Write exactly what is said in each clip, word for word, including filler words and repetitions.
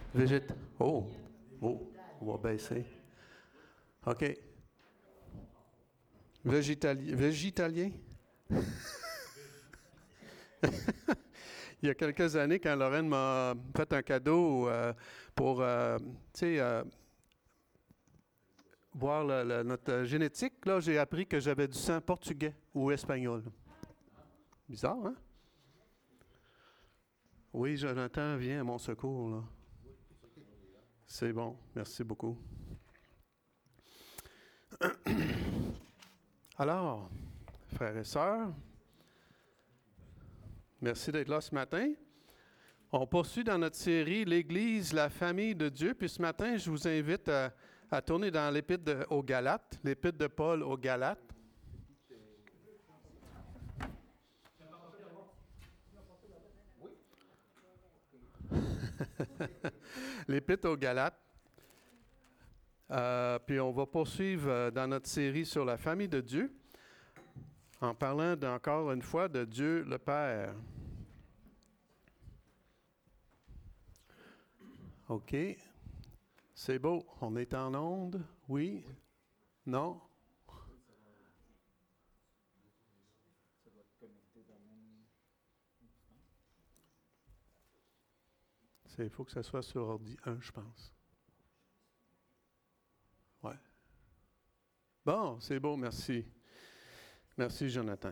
Végét... Oh, oh, on va baisser. OK. Végétali... Végétalien? Il y a quelques années, quand Lorraine m'a fait un cadeau euh, pour, euh, tu sais, euh, voir le- le- notre génétique, là, j'ai appris que j'avais du sang portugais ou espagnol. Bizarre, hein? Oui, Jonathan, viens à mon secours, là. C'est bon, merci beaucoup. Alors, frères et sœurs, merci d'être là ce matin. On poursuit dans notre série l'Église, la famille de Dieu. Puis ce matin, je vous invite à, à tourner dans l'Épître de- aux Galates, l'Épître de Paul aux Galates. L'Épître aux Galates. Euh, puis on va poursuivre euh, dans notre série sur la famille de Dieu, en parlant encore une fois de Dieu le Père. OK. C'est beau. On est en onde? Oui? Non? Il faut que ça soit sur ordi un, je pense. Ouais. Bon, c'est beau, merci. Merci, Jonathan.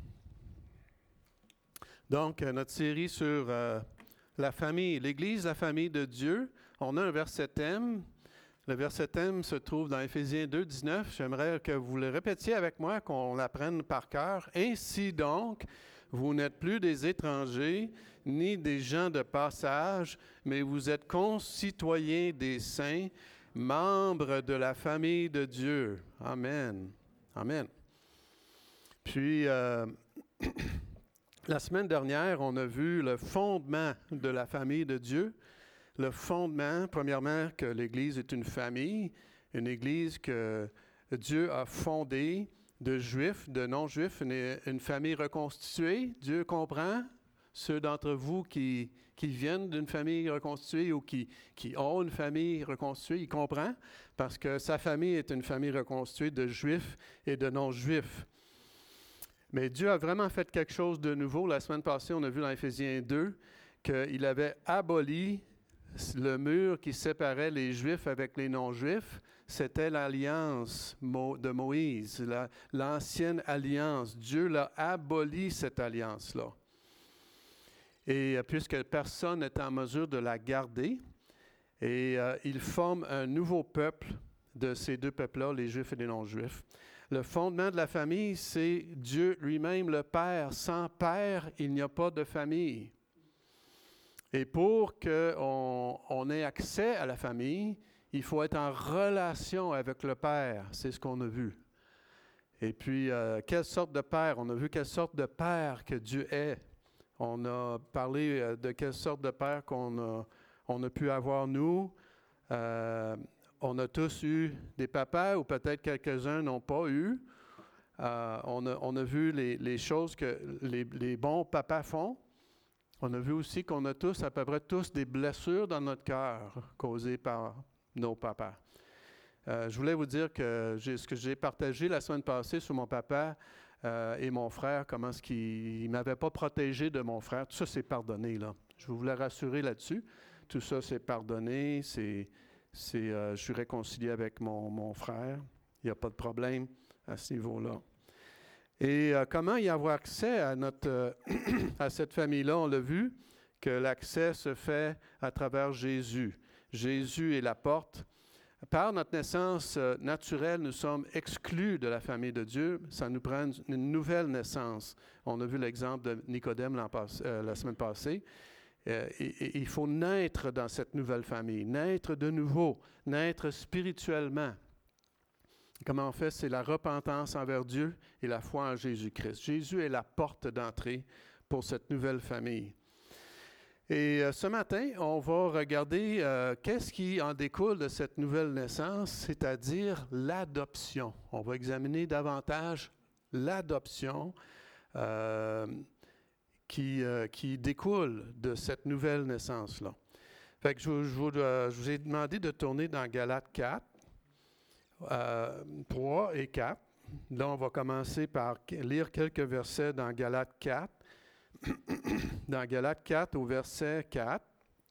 Donc, euh, notre série sur euh, la famille, l'Église, la famille de Dieu. On a un verset thème. Le verset thème se trouve dans Éphésiens deux, dix-neuf. J'aimerais que vous le répétiez avec moi, qu'on l'apprenne par cœur. Ainsi donc, vous n'êtes plus des étrangers, ni des gens de passage, mais vous êtes concitoyens des saints, membres de la famille de Dieu. Amen. Amen. Puis, euh, la semaine dernière, on a vu le fondement de la famille de Dieu. Le fondement, premièrement, que l'Église est une famille, une Église que Dieu a fondée de Juifs, de non-Juifs, une, une famille reconstituée. Dieu comprend ceux d'entre vous qui, qui viennent d'une famille reconstituée ou qui, qui ont une famille reconstituée. Il comprend parce que sa famille est une famille reconstituée de Juifs et de non-Juifs. Mais Dieu a vraiment fait quelque chose de nouveau. La semaine passée, on a vu dans Éphésiens deux qu'il avait aboli le mur qui séparait les Juifs avec les non-Juifs. C'était l'alliance de Moïse, la, l'ancienne alliance. Dieu l'a aboli, cette alliance-là. Et puisque personne n'est en mesure de la garder, et euh, il forme un nouveau peuple de ces deux peuples-là, les Juifs et les non-Juifs. Le fondement de la famille, c'est Dieu lui-même, le Père. Sans Père, il n'y a pas de famille. Et pour qu'on on ait accès à la famille, il faut être en relation avec le Père. C'est ce qu'on a vu. Et puis, euh, quelle sorte de Père? On a vu quelle sorte de Père que Dieu est. On a parlé de quelle sorte de Père qu'on a, on a pu avoir nous. Euh, on a tous eu des papas, ou peut-être quelques-uns n'ont pas eu. Euh, on, a, on a vu les, les choses que les, les bons papas font. On a vu aussi qu'on a tous, à peu près tous, des blessures dans notre cœur causées par nos papas. Euh, je voulais vous dire que j'ai, ce que j'ai partagé la semaine passée sur mon papa euh, et mon frère, comment est-ce qu'il ne m'avait pas protégé de mon frère. Tout ça, c'est pardonné, là. Je voulais rassurer là-dessus. Tout ça, c'est pardonné. C'est, c'est, euh, je suis réconcilié avec mon, mon frère. Il n'y a pas de problème à ce niveau-là. Et euh, comment y avoir accès à, notre, euh, à cette famille-là? On l'a vu, que l'accès se fait à travers Jésus. Jésus est la porte. Par notre naissance euh, naturelle, nous sommes exclus de la famille de Dieu. Ça nous prend une, une nouvelle naissance. On a vu l'exemple de Nicodème l'an passé, euh, la semaine passée. Euh, et, et, il faut naître dans cette nouvelle famille, naître de nouveau, naître spirituellement. Comment on fait? C'est la repentance envers Dieu et la foi en Jésus-Christ. Jésus est la porte d'entrée pour cette nouvelle famille. Et euh, ce matin, on va regarder euh, qu'est-ce qui en découle de cette nouvelle naissance, c'est-à-dire l'adoption. On va examiner davantage l'adoption euh, qui, euh, qui découle de cette nouvelle naissance-là. Fait que je, vous, je vous, euh, je vous ai demandé de tourner dans Galates quatre, euh, trois et quatre. Là, on va commencer par lire quelques versets dans Galates quatre. Dans Galates quatre, au verset quatre.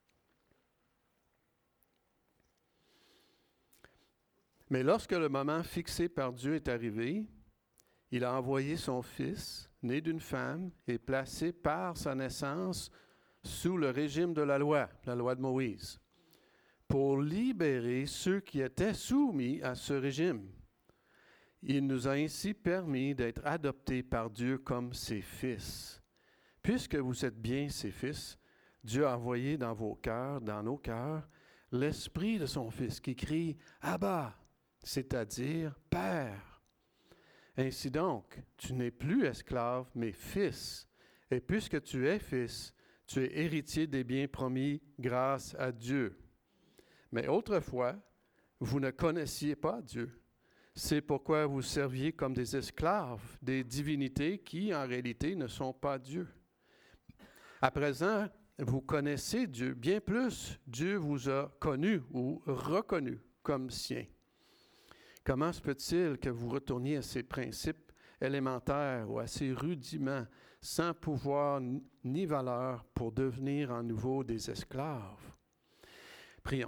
Mais lorsque le moment fixé par Dieu est arrivé, il a envoyé son Fils, né d'une femme et placé par sa naissance sous le régime de la loi, la loi de Moïse, pour libérer ceux qui étaient soumis à ce régime. Il nous a ainsi permis d'être adoptés par Dieu comme ses fils. Puisque vous êtes bien ses fils, Dieu a envoyé dans vos cœurs, dans nos cœurs, l'Esprit de son Fils qui crie « Abba », c'est-à-dire « Père ». Ainsi donc, tu n'es plus esclave, mais fils. Et puisque tu es fils, tu es héritier des biens promis grâce à Dieu. Mais autrefois, vous ne connaissiez pas Dieu. C'est pourquoi vous serviez comme des esclaves, des divinités qui, en réalité, ne sont pas Dieu. À présent, vous connaissez Dieu. Bien plus, Dieu vous a connu ou reconnu comme sien. Comment se peut-il que vous retourniez à ces principes élémentaires ou à ces rudiments sans pouvoir ni valeur pour devenir en nouveau des esclaves? Prions.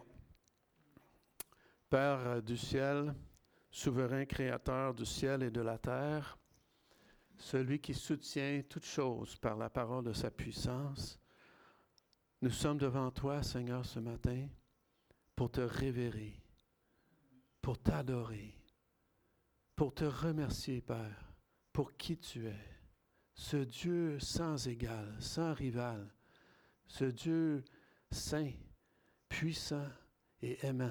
Père du ciel, souverain créateur du ciel et de la terre, celui qui soutient toutes choses par la parole de sa puissance, nous sommes devant toi, Seigneur, ce matin, pour te révérer, pour t'adorer, pour te remercier, Père, pour qui tu es, ce Dieu sans égal, sans rival, ce Dieu saint, puissant et aimant,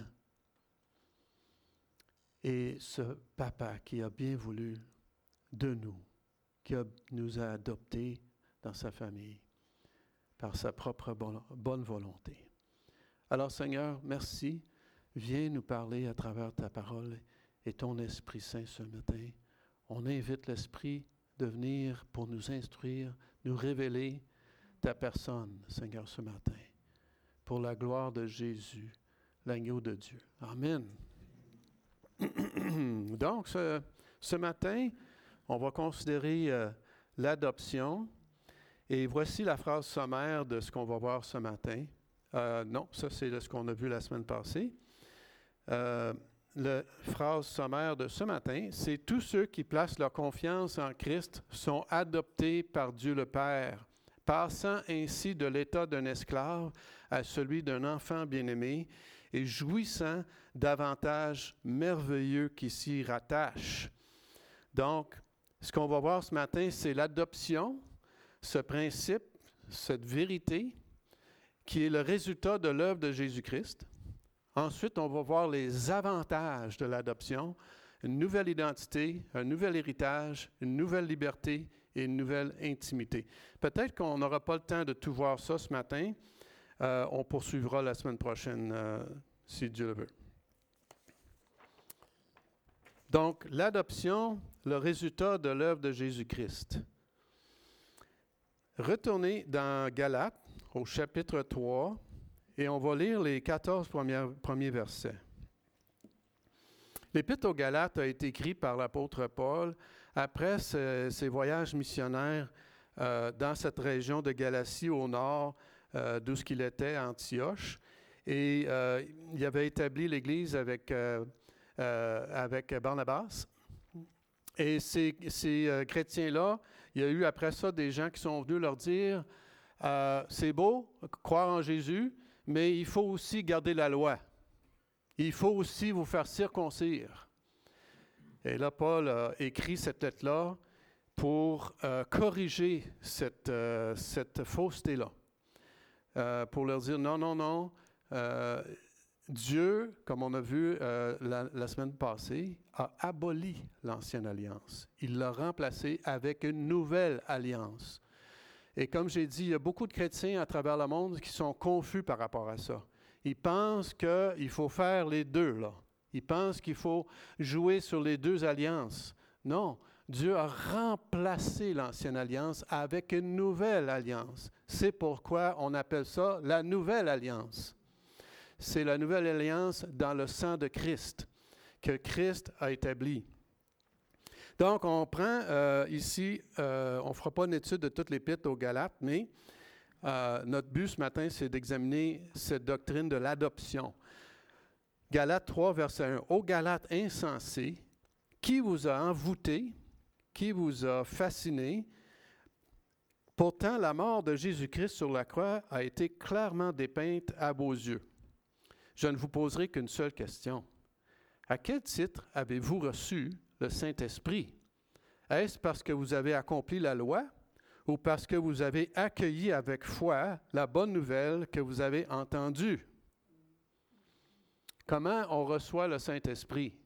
et ce Papa qui a bien voulu de nous, qui a, nous a adoptés dans sa famille, par sa propre bon, bonne volonté. Alors Seigneur, merci. Viens nous parler à travers ta parole et ton Esprit Saint ce matin. On invite l'Esprit de venir pour nous instruire, nous révéler ta personne, Seigneur, ce matin, pour la gloire de Jésus, l'agneau de Dieu. Amen. Donc, ce, ce matin, on va considérer euh, l'adoption. Et voici la phrase sommaire de ce qu'on va voir ce matin. Euh, non, ça c'est ce qu'on a vu la semaine passée. Euh, la phrase sommaire de ce matin, c'est « Tous ceux qui placent leur confiance en Christ sont adoptés par Dieu le Père, passant ainsi de l'état d'un esclave à celui d'un enfant bien-aimé et jouissant d'avantages merveilleux qui s'y rattachent. » Donc, ce qu'on va voir ce matin, c'est l'adoption, ce principe, cette vérité qui est le résultat de l'œuvre de Jésus-Christ. Ensuite, on va voir les avantages de l'adoption, une nouvelle identité, un nouvel héritage, une nouvelle liberté et une nouvelle intimité. Peut-être qu'on n'aura pas le temps de tout voir ça ce matin. Euh, on poursuivra la semaine prochaine, euh, si Dieu le veut. Donc, l'adoption, le résultat de l'œuvre de Jésus-Christ. Retournez dans Galates, au chapitre trois, et on va lire les quatorze premiers, premiers versets. L'Épître aux Galates a été écrit par l'apôtre Paul après ce, ses voyages missionnaires euh, dans cette région de Galatie au nord, euh, d'où ce qu'il était, à Antioche. Et euh, il avait établi l'Église avec, euh, euh, avec Barnabas. Et ces, ces euh, chrétiens-là, il y a eu après ça des gens qui sont venus leur dire euh, « C'est beau, croire en Jésus, mais il faut aussi garder la loi. Il faut aussi vous faire circoncire. » Et là, Paul a écrit cette lettre-là pour euh, corriger cette, euh, cette fausseté-là. Euh, pour leur dire « Non, non, non. Euh, » Dieu, comme on a vu euh, la, la semaine passée, a aboli l'ancienne alliance. Il l'a remplacée avec une nouvelle alliance. Et comme j'ai dit, il y a beaucoup de chrétiens à travers le monde qui sont confus par rapport à ça. Ils pensent qu'il faut faire les deux, là. Ils pensent qu'il faut jouer sur les deux alliances. Non, Dieu a remplacé l'ancienne alliance avec une nouvelle alliance. C'est pourquoi on appelle ça la nouvelle alliance. c'est la nouvelle alliance dans le sang de Christ, que Christ a établi. Donc, on prend euh, ici, euh, on ne fera pas une étude de toute l'Épître aux Galates, mais euh, notre but ce matin, c'est d'examiner cette doctrine de l'adoption. Galates trois, verset un. « Ô Galates insensés, qui vous a envoûté, qui vous a fasciné? Pourtant, la mort de Jésus-Christ sur la croix a été clairement dépeinte à vos yeux. Je ne vous poserai qu'une seule question. À quel titre avez-vous reçu le Saint-Esprit? Est-ce parce que vous avez accompli la loi ou parce que vous avez accueilli avec foi la bonne nouvelle que vous avez entendue? » Comment on reçoit le Saint-Esprit?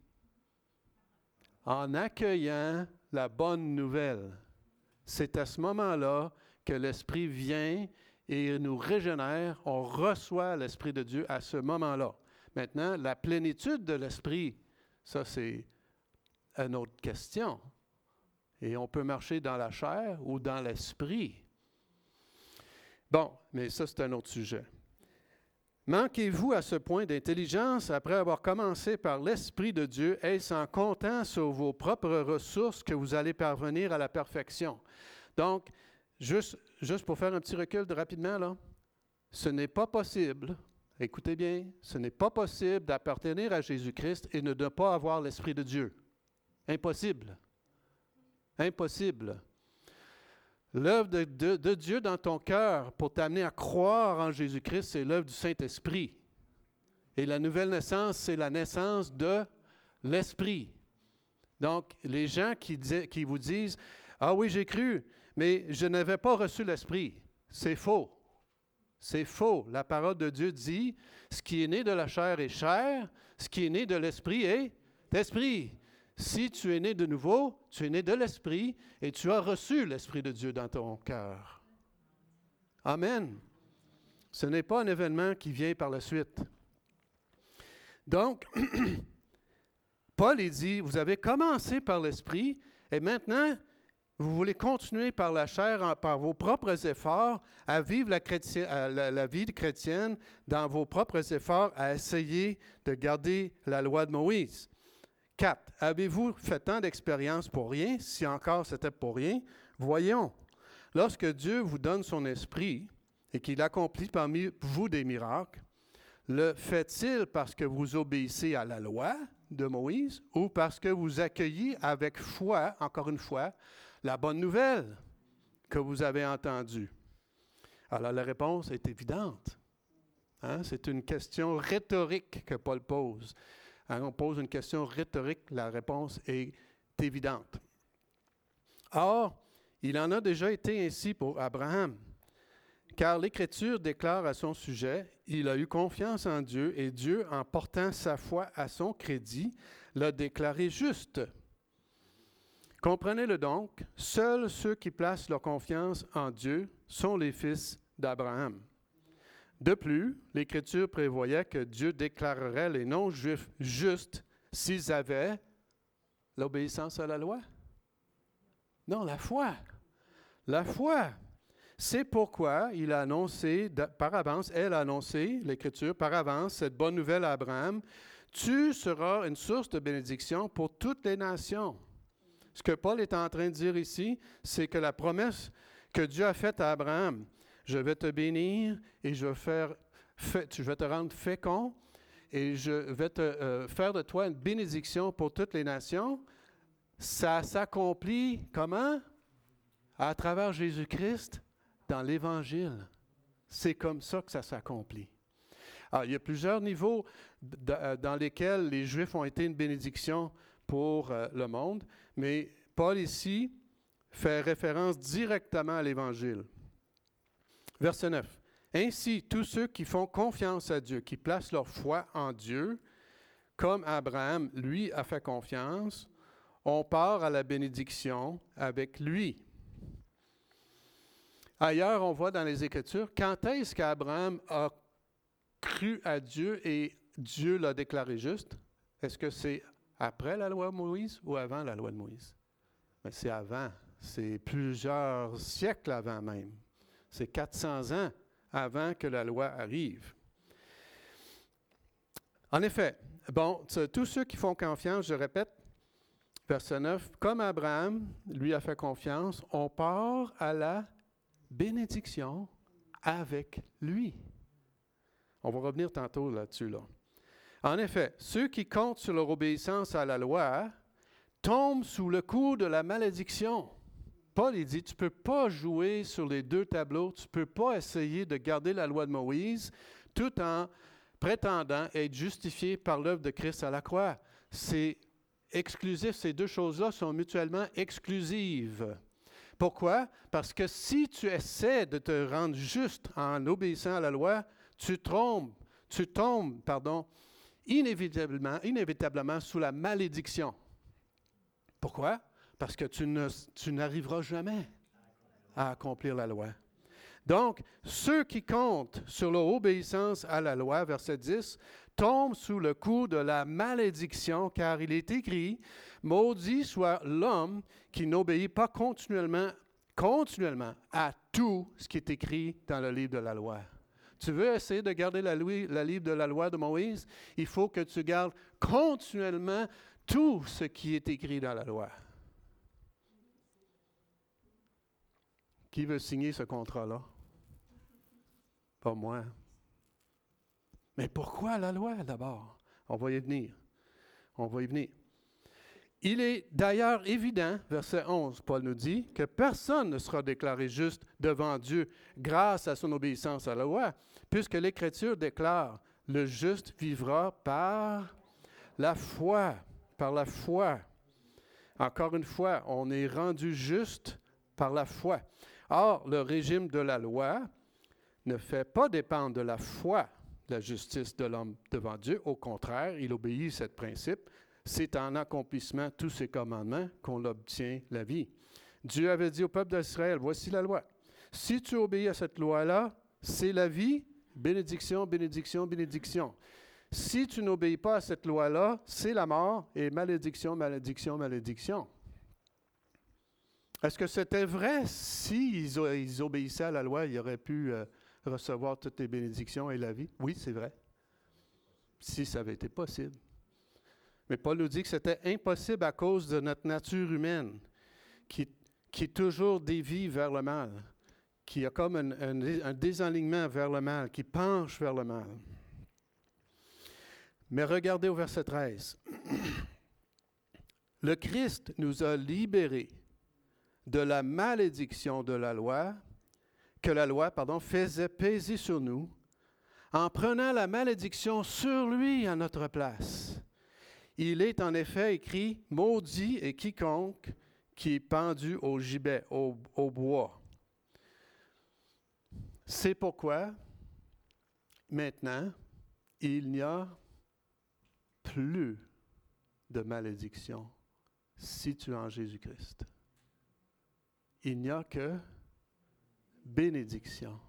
En accueillant la bonne nouvelle. C'est à ce moment-là que l'Esprit vient et nous régénère. On reçoit l'Esprit de Dieu à ce moment-là. Maintenant, la plénitude de l'Esprit, ça c'est une autre question. Et on peut marcher dans la chair ou dans l'Esprit. Bon, mais ça c'est un autre sujet. Manquez-vous à ce point d'intelligence après avoir commencé par l'Esprit de Dieu? Est-ce en comptant sur vos propres ressources que vous allez parvenir à la perfection? Donc, juste, juste pour faire un petit recul de rapidement, là, ce n'est pas possible, écoutez bien, ce n'est pas possible d'appartenir à Jésus-Christ et de ne pas avoir l'Esprit de Dieu. Impossible. Impossible. L'œuvre de, de, de Dieu dans ton cœur pour t'amener à croire en Jésus-Christ, c'est l'œuvre du Saint-Esprit. Et la nouvelle naissance, c'est la naissance de l'Esprit. Donc, les gens qui, dis, qui vous disent « Ah oui, j'ai cru, mais je n'avais pas reçu l'Esprit », c'est faux. C'est faux. La parole de Dieu dit « Ce qui est né de la chair est chair, ce qui est né de l'Esprit est esprit ». Si tu es né de nouveau, tu es né de l'Esprit et tu as reçu l'Esprit de Dieu dans ton cœur. Amen. Ce n'est pas un événement qui vient par la suite. Donc, Paul il dit, vous avez commencé par l'Esprit et maintenant, vous voulez continuer par la chair, par vos propres efforts, à vivre la, chrétien, la, la vie chrétienne dans vos propres efforts, à essayer de garder la loi de Moïse. Quatre. Avez-vous fait tant d'expérience pour rien? Si encore c'était pour rien, voyons. Lorsque Dieu vous donne son esprit et qu'il accomplit parmi vous des miracles, le fait-il parce que vous obéissez à la loi de Moïse ou parce que vous accueillez avec foi, encore une fois, la bonne nouvelle que vous avez entendue? Alors la réponse est évidente. Hein? C'est une question rhétorique que Paul pose. Hein, on pose une question rhétorique, la réponse est évidente. Or, il en a déjà été ainsi pour Abraham, car l'Écriture déclare à son sujet, il a eu confiance en Dieu et Dieu, en portant sa foi à son crédit, l'a déclaré juste. Comprenez-le donc, seuls ceux qui placent leur confiance en Dieu sont les fils d'Abraham. De plus, l'Écriture prévoyait que Dieu déclarerait les non-juifs justes s'ils avaient l'obéissance à la loi. Non, la foi. La foi. C'est pourquoi il a annoncé par avance, elle a annoncé, l'Écriture, par avance, cette bonne nouvelle à Abraham. Tu seras une source de bénédiction pour toutes les nations. Ce que Paul est en train de dire ici, c'est que la promesse que Dieu a faite à Abraham, je vais te bénir et je vais, faire, je vais te rendre fécond et je vais te, euh, faire de toi une bénédiction pour toutes les nations. Ça s'accomplit comment? À travers Jésus-Christ dans l'Évangile. C'est comme ça que ça s'accomplit. Alors, il y a plusieurs niveaux dans lesquels les Juifs ont été une bénédiction pour euh, le monde, mais Paul ici fait référence directement à l'Évangile. Verset neuf. « Ainsi, tous ceux qui font confiance à Dieu, qui placent leur foi en Dieu, comme Abraham, lui, a fait confiance, on part à la bénédiction avec lui. » Ailleurs, on voit dans les Écritures, quand est-ce qu'Abraham a cru à Dieu et Dieu l'a déclaré juste? Est-ce que c'est après la loi de Moïse ou avant la loi de Moïse? Mais c'est avant. C'est plusieurs siècles avant même. C'est quatre cents ans avant que la loi arrive. En effet, bon, tous ceux qui font confiance, je répète, verset neuf, comme Abraham lui a fait confiance, on part à la bénédiction avec lui. On va revenir tantôt là-dessus, là. En effet, ceux qui comptent sur leur obéissance à la loi tombent sous le coup de la malédiction. Paul, il dit, tu ne peux pas jouer sur les deux tableaux, tu ne peux pas essayer de garder la loi de Moïse tout en prétendant être justifié par l'œuvre de Christ à la croix. C'est exclusif, ces deux choses-là sont mutuellement exclusives. Pourquoi? Parce que si tu essaies de te rendre juste en obéissant à la loi, tu tombes, tu tombes, pardon, inévitablement, inévitablement sous la malédiction. Pourquoi? Parce que tu, ne, tu n'arriveras jamais à accomplir la loi. Donc, ceux qui comptent sur leur obéissance à la loi, verset dix, tombent sous le coup de la malédiction, car il est écrit, « Maudit soit l'homme qui n'obéit pas continuellement, continuellement à tout ce qui est écrit dans le livre de la loi. » Tu veux essayer de garder la, loi, la livre de la loi de Moïse? Il faut que tu gardes continuellement tout ce qui est écrit dans la loi. Qui veut signer ce contrat-là? Pas moi. Mais pourquoi la loi d'abord? On va y venir. On va y venir. Il est d'ailleurs évident, verset onze, Paul nous dit, que personne ne sera déclaré juste devant Dieu grâce à son obéissance à la loi, puisque l'Écriture déclare, le juste vivra par la foi, par la foi. Encore une fois, on est rendu juste par la foi. Or, le régime de la loi ne fait pas dépendre de la foi la justice de l'homme devant Dieu. Au contraire, il obéit à ce principe. C'est en accomplissement de tous ces commandements qu'on obtient la vie. Dieu avait dit au peuple d'Israël, voici la loi. Si tu obéis à cette loi-là, c'est la vie, bénédiction, bénédiction, bénédiction. Si tu n'obéis pas à cette loi-là, c'est la mort et malédiction, malédiction, malédiction. Est-ce que c'était vrai? S'ils ils obéissaient à la loi, ils auraient pu euh, recevoir toutes les bénédictions et la vie? Oui, c'est vrai. Si ça avait été possible. Mais Paul nous dit que c'était impossible à cause de notre nature humaine, qui, qui toujours dévie vers le mal, qui a comme un, un, un désalignement vers le mal, qui penche vers le mal. Mais regardez au verset treize. Le Christ nous a libérés de la malédiction de la loi, que la loi, pardon, faisait peser sur nous, en prenant la malédiction sur lui à notre place. Il est en effet écrit, « Maudit est quiconque qui est pendu au gibet, au, au bois. » C'est pourquoi, maintenant, il n'y a plus de malédiction si tu es en Jésus-Christ. Il n'y a que bénédiction.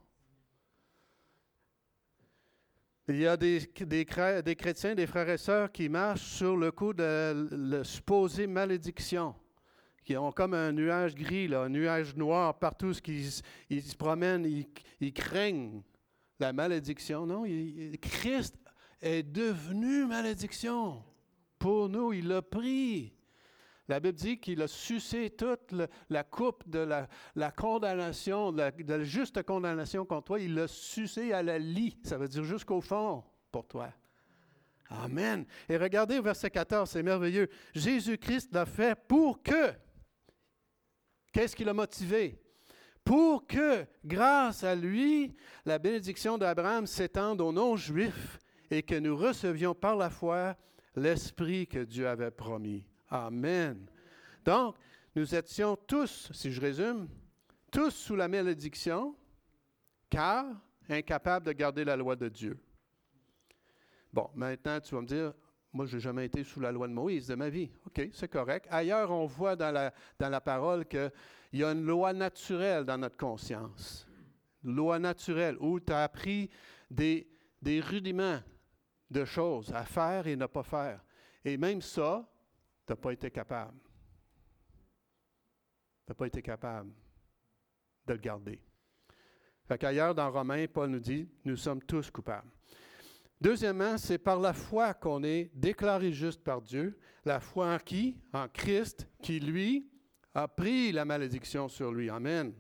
Il y a des, des, des chrétiens, des frères et sœurs qui marchent sur le coup de la supposée malédiction, qui ont comme un nuage gris, là, un nuage noir partout, ils, ils se promènent, ils, ils craignent la malédiction. Non, il, Christ est devenu malédiction. Pour nous, il l'a pris. La Bible dit qu'il a sucé toute le, la coupe de la, la condamnation, de la, de la juste condamnation contre toi. Il l'a sucé à la lie. Ça veut dire jusqu'au fond pour toi. Amen. Et regardez au verset quatorze, c'est merveilleux. Jésus-Christ l'a fait pour que. Qu'est-ce qui l'a motivé? Pour que, grâce à lui, la bénédiction d'Abraham s'étende aux non-juifs et que nous recevions par la foi l'Esprit que Dieu avait promis. Amen. Donc, nous étions tous, si je résume, tous sous la malédiction, car incapables de garder la loi de Dieu. Bon, maintenant, tu vas me dire, moi, je n'ai jamais été sous la loi de Moïse de ma vie. OK, c'est correct. Ailleurs, on voit dans la, dans la parole qu'il y a une loi naturelle dans notre conscience. Une loi naturelle où tu as appris des, des rudiments de choses à faire et ne pas faire. Et même ça, tu n'as pas été capable. Tu n'as pas été capable de le garder. Fait qu'ailleurs, dans Romains, Paul nous dit, nous sommes tous coupables. Deuxièmement, c'est par la foi qu'on est déclaré juste par Dieu. La foi en qui? En Christ, qui, lui, a pris la malédiction sur lui. Amen.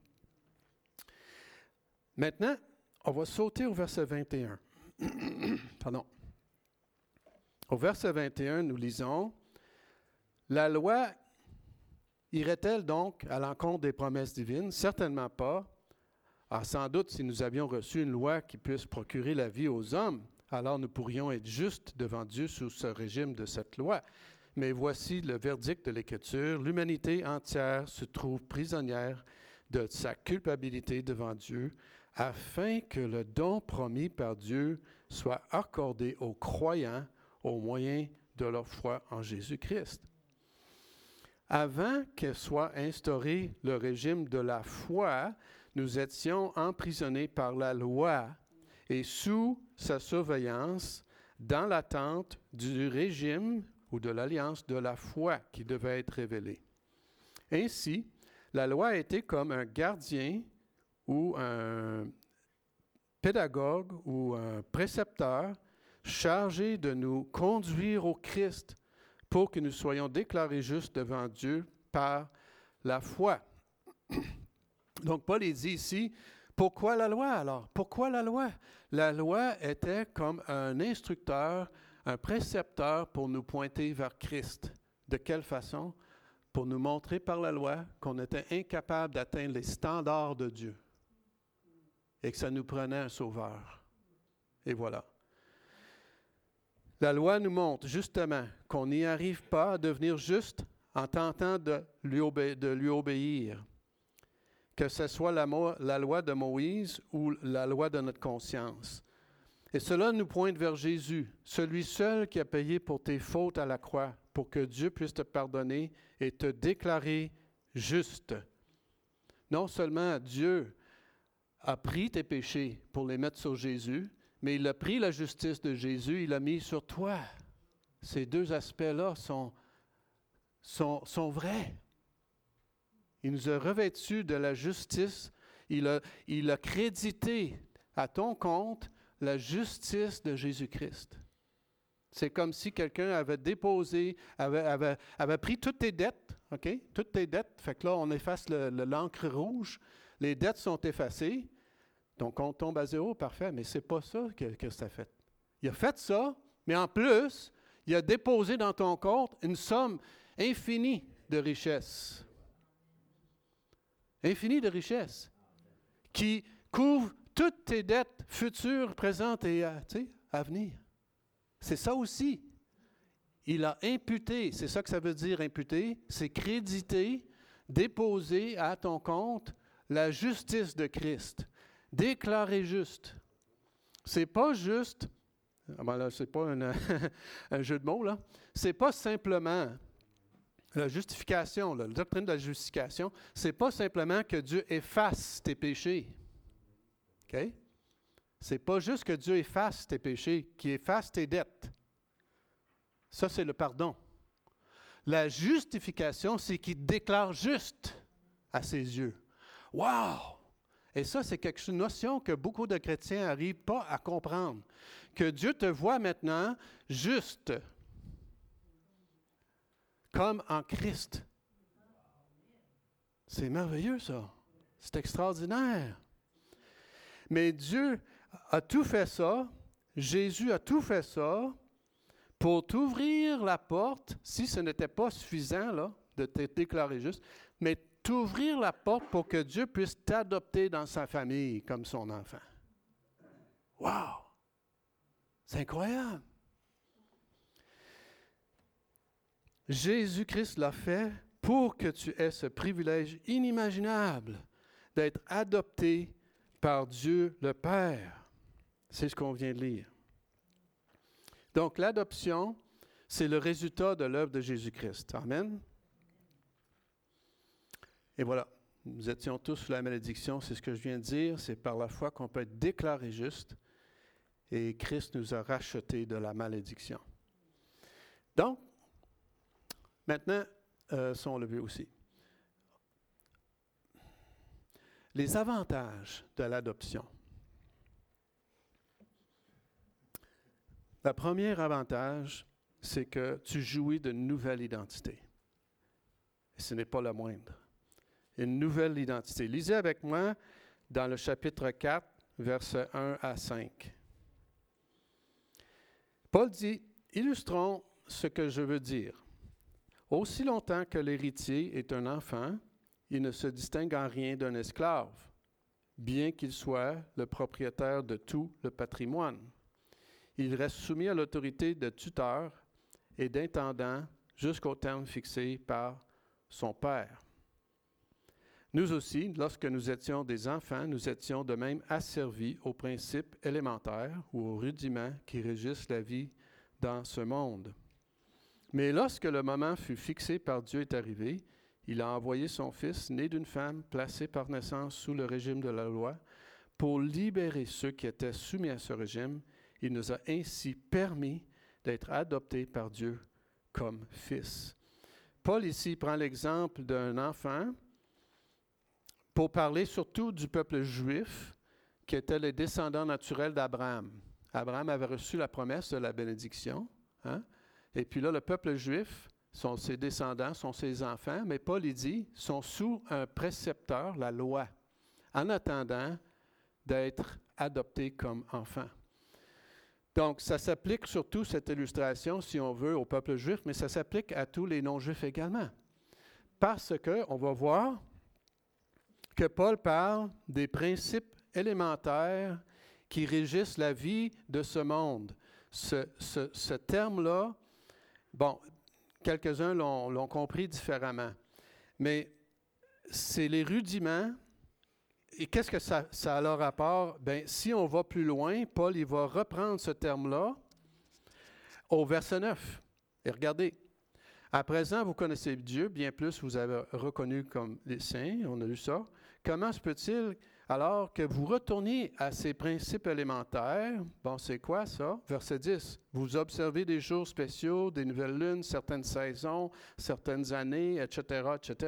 Maintenant, on va sauter au verset vingt et un. Pardon. Au verset vingt et un, nous lisons, « La loi irait-elle donc à l'encontre des promesses divines? Certainement pas. Ah, sans doute, si nous avions reçu une loi qui puisse procurer la vie aux hommes, alors nous pourrions être justes devant Dieu sous ce régime de cette loi. Mais voici le verdict de l'Écriture. L'humanité entière se trouve prisonnière de sa culpabilité devant Dieu, afin que le don promis par Dieu soit accordé aux croyants au moyen de leur foi en Jésus-Christ. » Avant que soit instauré le régime de la foi, nous étions emprisonnés par la loi et sous sa surveillance dans l'attente du régime ou de l'alliance de la foi qui devait être révélée. Ainsi, la loi était comme un gardien ou un pédagogue ou un précepteur chargé de nous conduire au Christ pour que nous soyons déclarés justes devant Dieu par la foi. Donc, Paul il dit ici, pourquoi la loi alors? Pourquoi la loi? La loi était comme un instructeur, un précepteur pour nous pointer vers Christ. De quelle façon? Pour nous montrer par la loi qu'on était incapable d'atteindre les standards de Dieu et que ça nous prenait un sauveur. Et voilà. La loi nous montre justement qu'on n'y arrive pas à devenir juste en tentant de lui, obé- de lui obéir. Que ce soit la, mo- la loi de Moïse ou la loi de notre conscience. Et cela nous pointe vers Jésus, celui seul qui a payé pour tes fautes à la croix, pour que Dieu puisse te pardonner et te déclarer juste. Non seulement Dieu a pris tes péchés pour les mettre sur Jésus, mais il a pris la justice de Jésus, il l'a mis sur toi. Ces deux aspects-là sont, sont, sont vrais. Il nous a revêtus de la justice. Il a, il a crédité à ton compte la justice de Jésus-Christ. C'est comme si quelqu'un avait déposé, avait, avait, avait pris toutes tes dettes, OK? Toutes tes dettes. Fait que là, on efface le, le, l'encre rouge. Les dettes sont effacées. Ton compte tombe à zéro, parfait. Mais ce n'est pas ça que, que ça a fait. Il a fait ça, mais en plus, il a déposé dans ton compte une somme infinie de richesses. Infinie de richesses, qui couvre toutes tes dettes futures, présentes et à, tu sais, à venir. C'est ça aussi. Il a imputé, c'est ça que ça veut dire imputer, c'est créditer, déposer à ton compte la justice de Christ, déclarer juste. C'est pas juste, ben là, c'est pas un, un jeu de mots, là, c'est pas simplement. La justification, là, la doctrine de la justification, ce n'est pas simplement que Dieu efface tes péchés. OK? Ce n'est pas juste que Dieu efface tes péchés, qu'il efface tes dettes. Ça, c'est le pardon. La justification, c'est qu'il te déclare juste à ses yeux. Wow! Et ça, c'est quelque une notion que beaucoup de chrétiens n'arrivent pas à comprendre. Que Dieu te voit maintenant juste. Comme en Christ. C'est merveilleux, ça. C'est extraordinaire. Mais Dieu a tout fait ça, Jésus a tout fait ça pour t'ouvrir la porte, si ce n'était pas suffisant là, de te déclarer juste, mais t'ouvrir la porte pour que Dieu puisse t'adopter dans sa famille comme son enfant. Wow! C'est incroyable! Jésus-Christ l'a fait pour que tu aies ce privilège inimaginable d'être adopté par Dieu le Père. C'est ce qu'on vient de lire. Donc, l'adoption, c'est le résultat de l'œuvre de Jésus-Christ. Amen. Et voilà, nous étions tous sous la malédiction, c'est ce que je viens de dire, c'est par la foi qu'on peut être déclaré juste et Christ nous a rachetés de la malédiction. Donc, maintenant, euh, sont levés aussi. Les avantages de l'adoption. Le premier avantage, c'est que tu jouis d'une nouvelle identité. Et ce n'est pas la moindre. Une nouvelle identité. Lisez avec moi dans le chapitre quatre, versets un à cinq. Paul dit, « Illustrons ce que je veux dire. Aussi longtemps que l'héritier est un enfant, il ne se distingue en rien d'un esclave, bien qu'il soit le propriétaire de tout le patrimoine. Il reste soumis à l'autorité de tuteur et d'intendant jusqu'au terme fixé par son père. Nous aussi, lorsque nous étions des enfants, nous étions de même asservis aux principes élémentaires ou aux rudiments qui régissent la vie dans ce monde. Mais lorsque le moment fut fixé par Dieu est arrivé, il a envoyé son Fils, né d'une femme, placé par naissance sous le régime de la loi, pour libérer ceux qui étaient soumis à ce régime. Il nous a ainsi permis d'être adoptés par Dieu comme fils. Paul ici prend l'exemple d'un enfant pour parler surtout du peuple juif qui était les descendants naturels d'Abraham. Abraham avait reçu la promesse de la bénédiction. Hein? Et puis là, le peuple juif, sont ses descendants, sont ses enfants, mais Paul il dit, sont sous un précepteur, la loi, en attendant d'être adoptés comme enfants. Donc, ça s'applique surtout, cette illustration, si on veut, au peuple juif, mais ça s'applique à tous les non-juifs également. Parce qu'on va voir que Paul parle des principes élémentaires qui régissent la vie de ce monde. Ce, ce, ce terme-là, bon, quelques-uns l'ont, l'ont compris différemment, mais c'est les rudiments. Et qu'est-ce que ça, ça a le rapport? Bien, si on va plus loin, Paul il va reprendre ce terme-là au verset neuf. Et regardez, « À présent, vous connaissez Dieu, bien plus vous avez reconnu comme les saints. » On a lu ça. « Comment se peut-il alors que vous retourniez à ces principes élémentaires? » Bon, c'est quoi ça? Verset dix. « Vous observez des jours spéciaux, des nouvelles lunes, certaines saisons, certaines années, et cetera, et cetera »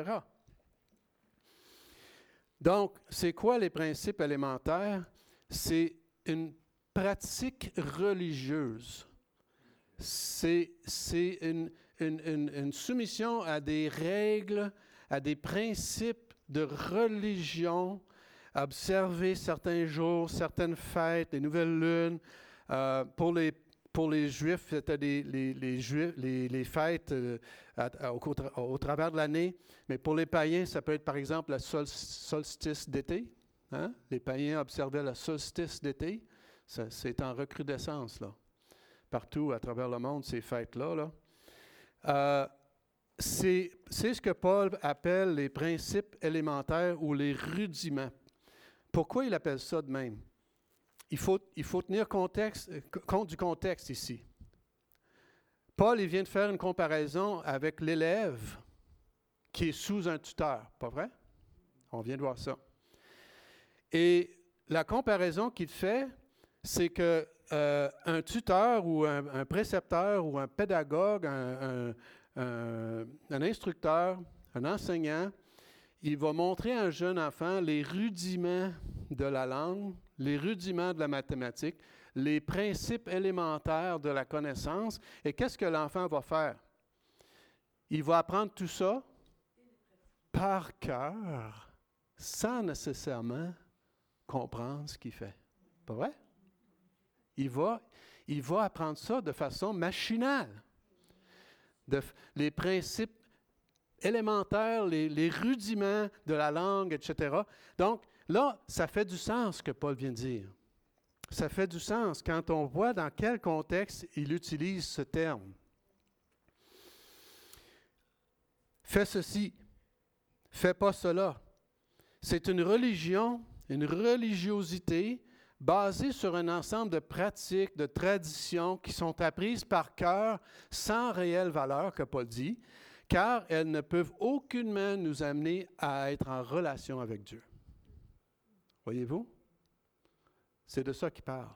Donc, c'est quoi les principes élémentaires? C'est une pratique religieuse. C'est, c'est une, une, une, une soumission à des règles, à des principes de religion, observer certains jours, certaines fêtes, les nouvelles lunes. Euh, pour les Pour les Juifs, c'était les, les, les, Juifs, les, les fêtes euh, à, à, au, au travers de l'année. Mais pour les païens, ça peut être par exemple le sol, solstice d'été. Hein? Les païens observaient le solstice d'été. Ça, c'est en recrudescence, là. Partout à travers le monde, ces fêtes-là. Là. Euh, c'est, c'est ce que Paul appelle les principes élémentaires ou les rudiments. Pourquoi il appelle ça de même? Il faut, il faut tenir contexte, compte du contexte ici. Paul il vient de faire une comparaison avec l'élève qui est sous un tuteur, pas vrai? On vient de voir ça. Et la comparaison qu'il fait, c'est que euh, un tuteur ou un, un précepteur ou un pédagogue, un, un, un, un instructeur, un enseignant, il va montrer à un jeune enfant les rudiments de la langue, les rudiments de la mathématique, les principes élémentaires de la connaissance. Et qu'est-ce que l'enfant va faire? Il va apprendre tout ça par cœur, sans nécessairement comprendre ce qu'il fait. Pas vrai? Il va, il va apprendre ça de façon machinale. De, les principes élémentaires, les, les rudiments de la langue, et cetera. Donc, là, ça fait du sens ce que Paul vient de dire. Ça fait du sens quand on voit dans quel contexte il utilise ce terme. Fais ceci, fais pas cela. C'est une religion, une religiosité basée sur un ensemble de pratiques, de traditions qui sont apprises par cœur sans réelle valeur, que Paul dit, car elles ne peuvent aucunement nous amener à être en relation avec Dieu. Voyez-vous? C'est de ça qu'il parle.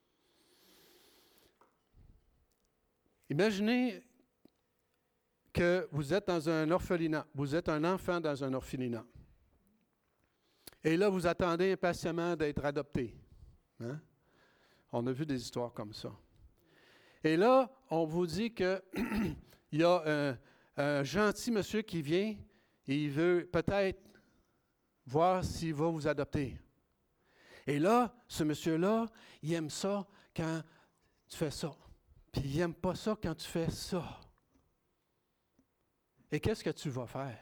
Imaginez que vous êtes dans un orphelinat, vous êtes un enfant dans un orphelinat. Et là, vous attendez impatiemment d'être adopté. Hein? On a vu des histoires comme ça. Et là, on vous dit qu'il y a un, un gentil monsieur qui vient et il veut peut-être voir s'il va vous adopter. Et là, ce monsieur-là, il aime ça quand tu fais ça. Puis il n'aime pas ça quand tu fais ça. Et qu'est-ce que tu vas faire?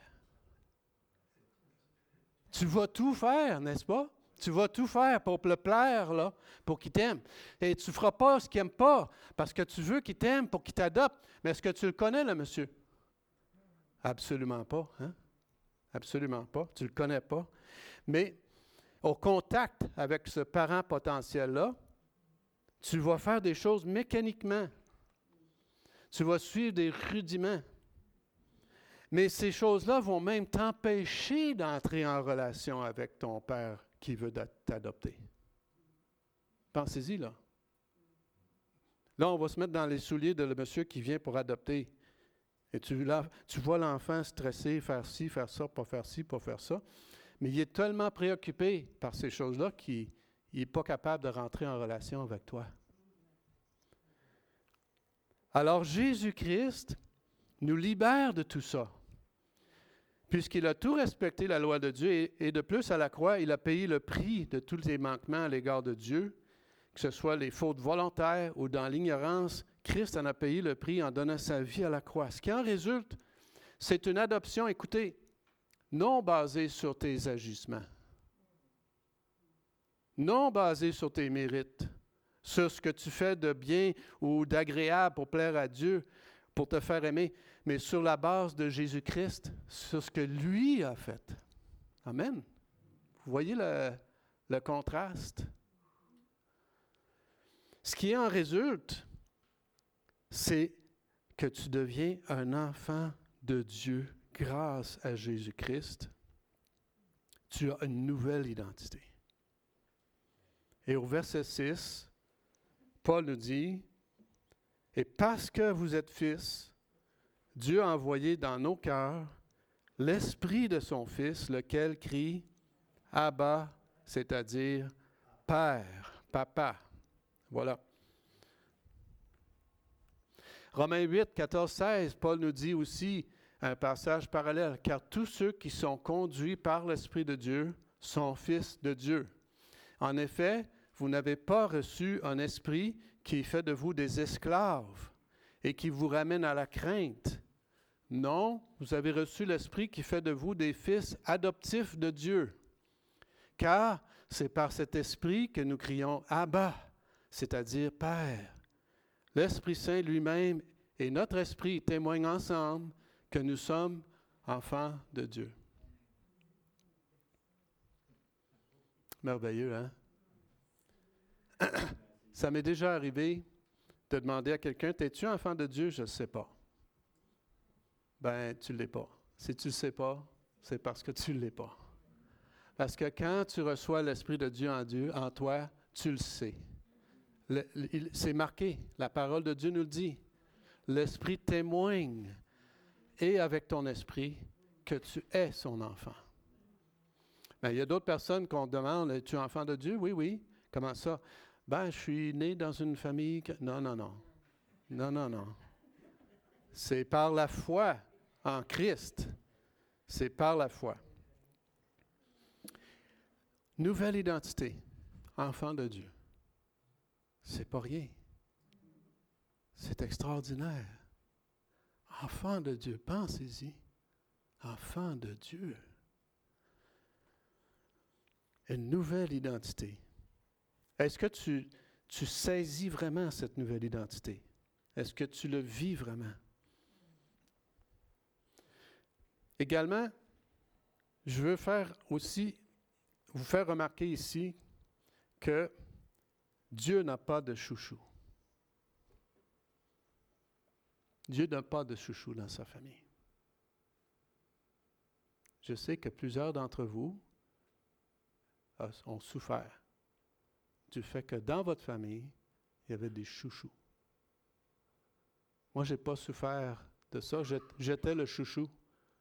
Tu vas tout faire, n'est-ce pas? Tu vas tout faire pour le plaire, là, pour qu'il t'aime. Et tu ne feras pas ce qu'il n'aime pas, parce que tu veux qu'il t'aime pour qu'il t'adopte. Mais est-ce que tu le connais, le monsieur? Absolument pas, hein? Absolument pas. Tu ne le connais pas. Mais au contact avec ce parent potentiel-là, tu vas faire des choses mécaniquement. Tu vas suivre des rudiments. Mais ces choses-là vont même t'empêcher d'entrer en relation avec ton père qui veut t'adopter. Pensez-y, là. Là, on va se mettre dans les souliers de le monsieur qui vient pour adopter. Et tu, là, tu vois l'enfant stressé, faire ci, faire ça, pas faire ci, pas faire ça. Mais il est tellement préoccupé par ces choses-là qu'il n'est pas capable de rentrer en relation avec toi. Alors, Jésus-Christ nous libère de tout ça. Puisqu'il a tout respecté la loi de Dieu et, et de plus à la croix, il a payé le prix de tous les manquements à l'égard de Dieu, que ce soit les fautes volontaires ou dans l'ignorance, Christ en a payé le prix en donnant sa vie à la croix. Ce qui en résulte, c'est une adoption, écoutez, non basée sur tes agissements, non basée sur tes mérites, sur ce que tu fais de bien ou d'agréable pour plaire à Dieu, pour te faire aimer, mais sur la base de Jésus-Christ, sur ce que lui a fait. Amen. Vous voyez le, le contraste? Ce qui en résulte, c'est que tu deviens un enfant de Dieu grâce à Jésus-Christ. Tu as une nouvelle identité. Et au verset six, Paul nous dit, « Et parce que vous êtes fils, Dieu a envoyé dans nos cœurs l'Esprit de son Fils, lequel crie « Abba », c'est-à-dire « Père »,« Papa ». Voilà. Romains huit, quatorze, seize, Paul nous dit aussi un passage parallèle, « Car tous ceux qui sont conduits par l'Esprit de Dieu sont fils de Dieu. En effet, vous n'avez pas reçu un esprit qui fait de vous des esclaves et qui vous ramène à la crainte. Non, vous avez reçu l'Esprit qui fait de vous des fils adoptifs de Dieu. Car c'est par cet Esprit que nous crions « Abba », c'est-à-dire « Père ». L'Esprit Saint lui-même et notre esprit témoignent ensemble que nous sommes enfants de Dieu. Merveilleux, hein? Ça m'est déjà arrivé de demander à quelqu'un, « T'es-tu enfant de Dieu? » Je ne sais pas. Ben, tu ne l'es pas. Si tu ne le sais pas, c'est parce que tu ne l'es pas. Parce que quand tu reçois l'Esprit de Dieu en Dieu, en toi, tu le sais. Le, il, c'est marqué, la parole de Dieu nous le dit. L'Esprit témoigne, et avec ton esprit, que tu es son enfant. Ben, il y a d'autres personnes qu'on demande, es-tu enfant de Dieu? Oui, oui. Comment ça? Ben, je suis né dans une famille... Que... Non, non, non. Non, non, non. C'est par la foi en Christ. C'est par la foi. Nouvelle identité. Enfant de Dieu. C'est pas rien. C'est extraordinaire. Enfant de Dieu. Pensez-y. Enfant de Dieu. Une nouvelle identité. Est-ce que tu, tu saisis vraiment cette nouvelle identité? Est-ce que tu le vis vraiment? Également, je veux faire aussi, vous faire remarquer ici que Dieu n'a pas de chouchou. Dieu n'a pas de chouchou dans sa famille. Je sais que plusieurs d'entre vous ont souffert du fait que dans votre famille, il y avait des chouchous. Moi, je n'ai pas souffert de ça. J'étais le chouchou.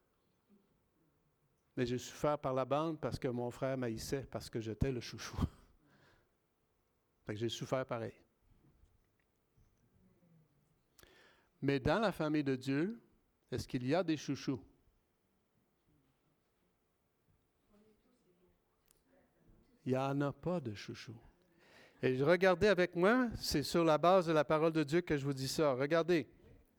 Mais j'ai souffert par la bande parce que mon frère m'haïssait, parce que j'étais le chouchou. Fait que j'ai souffert pareil. Mais dans la famille de Dieu, est-ce qu'il y a des chouchous? Il n'y en a pas de chouchous. Et regardez avec moi, c'est sur la base de la parole de Dieu que je vous dis ça. Regardez.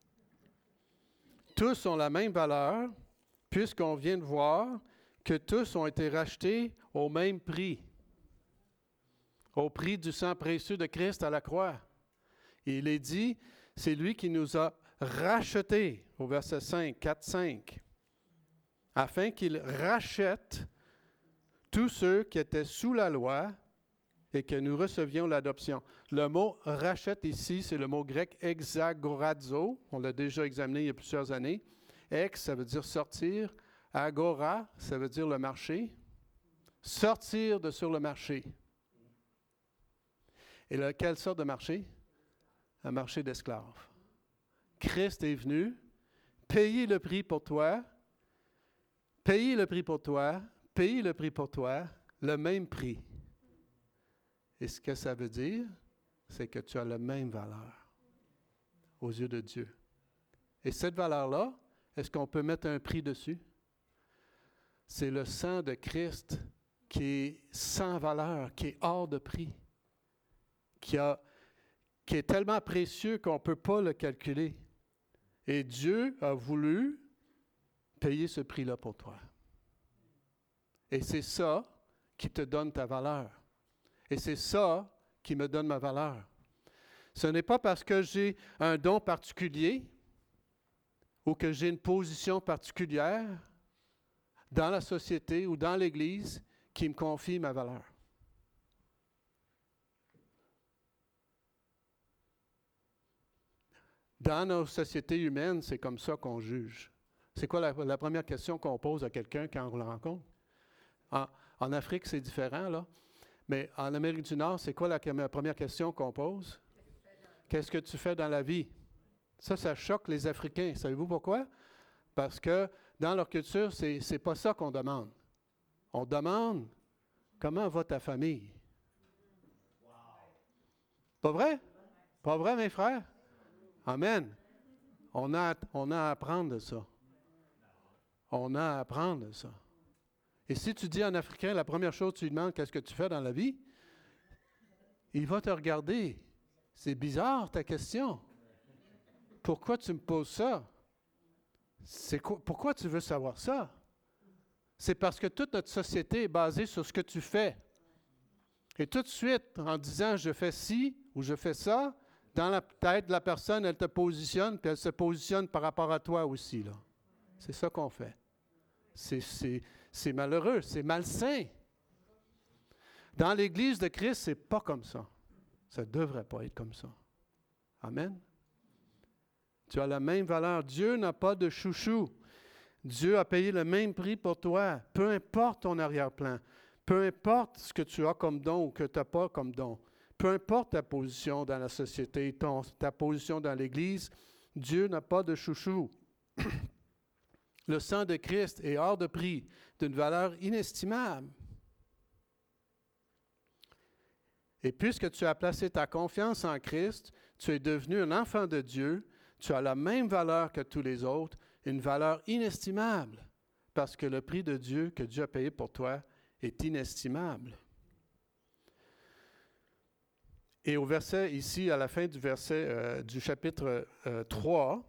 Tous ont la même valeur, puisqu'on vient de voir que tous ont été rachetés au même prix, au prix du sang précieux de Christ à la croix. Et il est dit, c'est lui qui nous a rachetés, au verset cinq, quatre, cinq, afin qu'il rachète tous ceux qui étaient sous la loi et que nous recevions l'adoption. Le mot « rachète » ici, c'est le mot grec « exagorazo ». On l'a déjà examiné il y a plusieurs années. « Ex », ça veut dire « sortir ». « Agora », ça veut dire « le marché ». « Sortir de sur le marché ». Et là, quelle sorte de marché? Un marché d'esclaves. Christ est venu payer le prix pour toi, payer le prix pour toi, payer le prix pour toi, le même prix. Et ce que ça veut dire, c'est que tu as la même valeur aux yeux de Dieu. Et cette valeur-là, est-ce qu'on peut mettre un prix dessus? C'est le sang de Christ qui est sans valeur, qui est hors de prix, qui, a, qui est tellement précieux qu'on ne peut pas le calculer. Et Dieu a voulu payer ce prix-là pour toi. Et c'est ça qui te donne ta valeur. Et c'est ça qui me donne ma valeur. Ce n'est pas parce que j'ai un don particulier ou que j'ai une position particulière dans la société ou dans l'Église qui me confie ma valeur. Dans nos sociétés humaines, c'est comme ça qu'on juge. C'est quoi la, la première question qu'on pose à quelqu'un quand on le rencontre? En, en Afrique, c'est différent, là. Mais en Amérique du Nord, c'est quoi la, la première question qu'on pose? Qu'est-ce que tu fais dans la vie? Ça, ça choque les Africains. Savez-vous pourquoi? Parce que dans leur culture, c'est n'est pas ça qu'on demande. On demande comment va ta famille. Wow. Pas vrai? Pas vrai, mes frères? Amen. On a, on a à apprendre de ça. On a à apprendre de ça. Et si tu dis en africain, la première chose que tu lui demandes, qu'est-ce que tu fais dans la vie? Il va te regarder. C'est bizarre ta question. Pourquoi tu me poses ça? C'est quoi, pourquoi tu veux savoir ça? C'est parce que toute notre société est basée sur ce que tu fais. Et tout de suite, en disant « je fais ci » ou « je fais ça », dans la tête de la personne, elle te positionne, puis elle se positionne par rapport à toi aussi, là. C'est ça qu'on fait. C'est, c'est, c'est malheureux, c'est malsain. Dans l'Église de Christ, c'est pas comme ça. Ça ne devrait pas être comme ça. Amen. Tu as la même valeur. Dieu n'a pas de chouchou. Dieu a payé le même prix pour toi. Peu importe ton arrière-plan. Peu importe ce que tu as comme don ou que tu n'as pas comme don. Peu importe ta position dans la société, ton, ta position dans l'Église, Dieu n'a pas de chouchou. Le sang de Christ est hors de prix, d'une valeur inestimable. Et puisque tu as placé ta confiance en Christ, tu es devenu un enfant de Dieu, tu as la même valeur que tous les autres, une valeur inestimable, parce que le prix de Dieu que Dieu a payé pour toi est inestimable. Et au verset, ici, à la fin du verset euh, du chapitre euh, trois,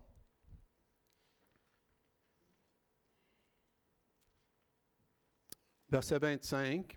verset vingt-cinq,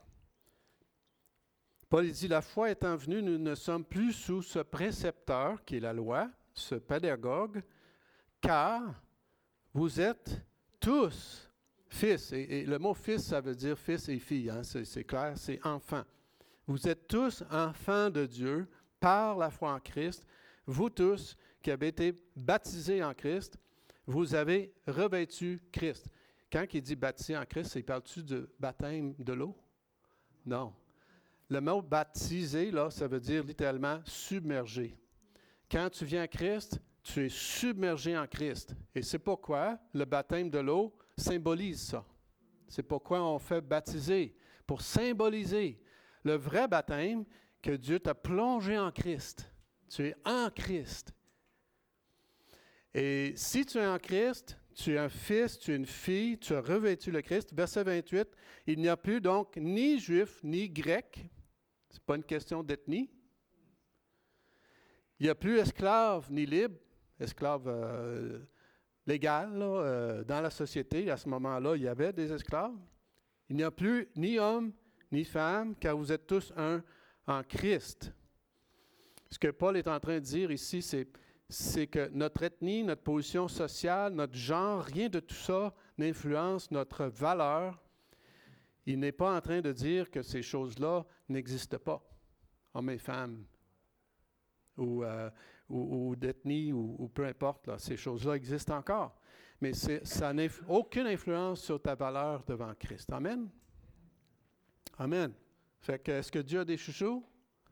Paul dit, « La foi étant venue, nous ne sommes plus sous ce précepteur, qui est la loi, ce pédagogue, car vous êtes tous fils. » Et, et le mot « fils », ça veut dire fils et fille, hein, c'est, c'est clair, c'est enfant. Vous êtes tous enfants de Dieu par la foi en Christ. Vous tous qui avez été baptisés en Christ, vous avez revêtu Christ. Quand il dit baptisé en Christ, il parle-tu de baptême de l'eau? Non. Le mot baptisé, là, ça veut dire littéralement submergé. Quand tu viens à Christ, tu es submergé en Christ. Et c'est pourquoi le baptême de l'eau symbolise ça. C'est pourquoi on fait baptiser, pour symboliser le vrai baptême que Dieu t'a plongé en Christ. Tu es en Christ. Et si tu es en Christ, tu es un fils, tu es une fille, tu as revêtu le Christ. Verset vingt-huit, il n'y a plus donc ni juif ni grec. Ce n'est pas une question d'ethnie. Il n'y a plus esclave ni libre, esclave euh, légal là, euh, dans la société. À ce moment-là, il y avait des esclaves. Il n'y a plus ni homme ni femme, car vous êtes tous un en Christ. Ce que Paul est en train de dire ici, c'est, c'est que notre ethnie, notre position sociale, notre genre, rien de tout ça n'influence notre valeur. Il n'est pas en train de dire que ces choses-là n'existent pas, hommes et femmes, ou, euh, ou, ou d'ethnie, ou, ou peu importe, là, ces choses-là existent encore. Mais c'est, ça n'a aucune influence sur ta valeur devant Christ. Amen? Amen. Fait que, est-ce que Dieu a des chouchous?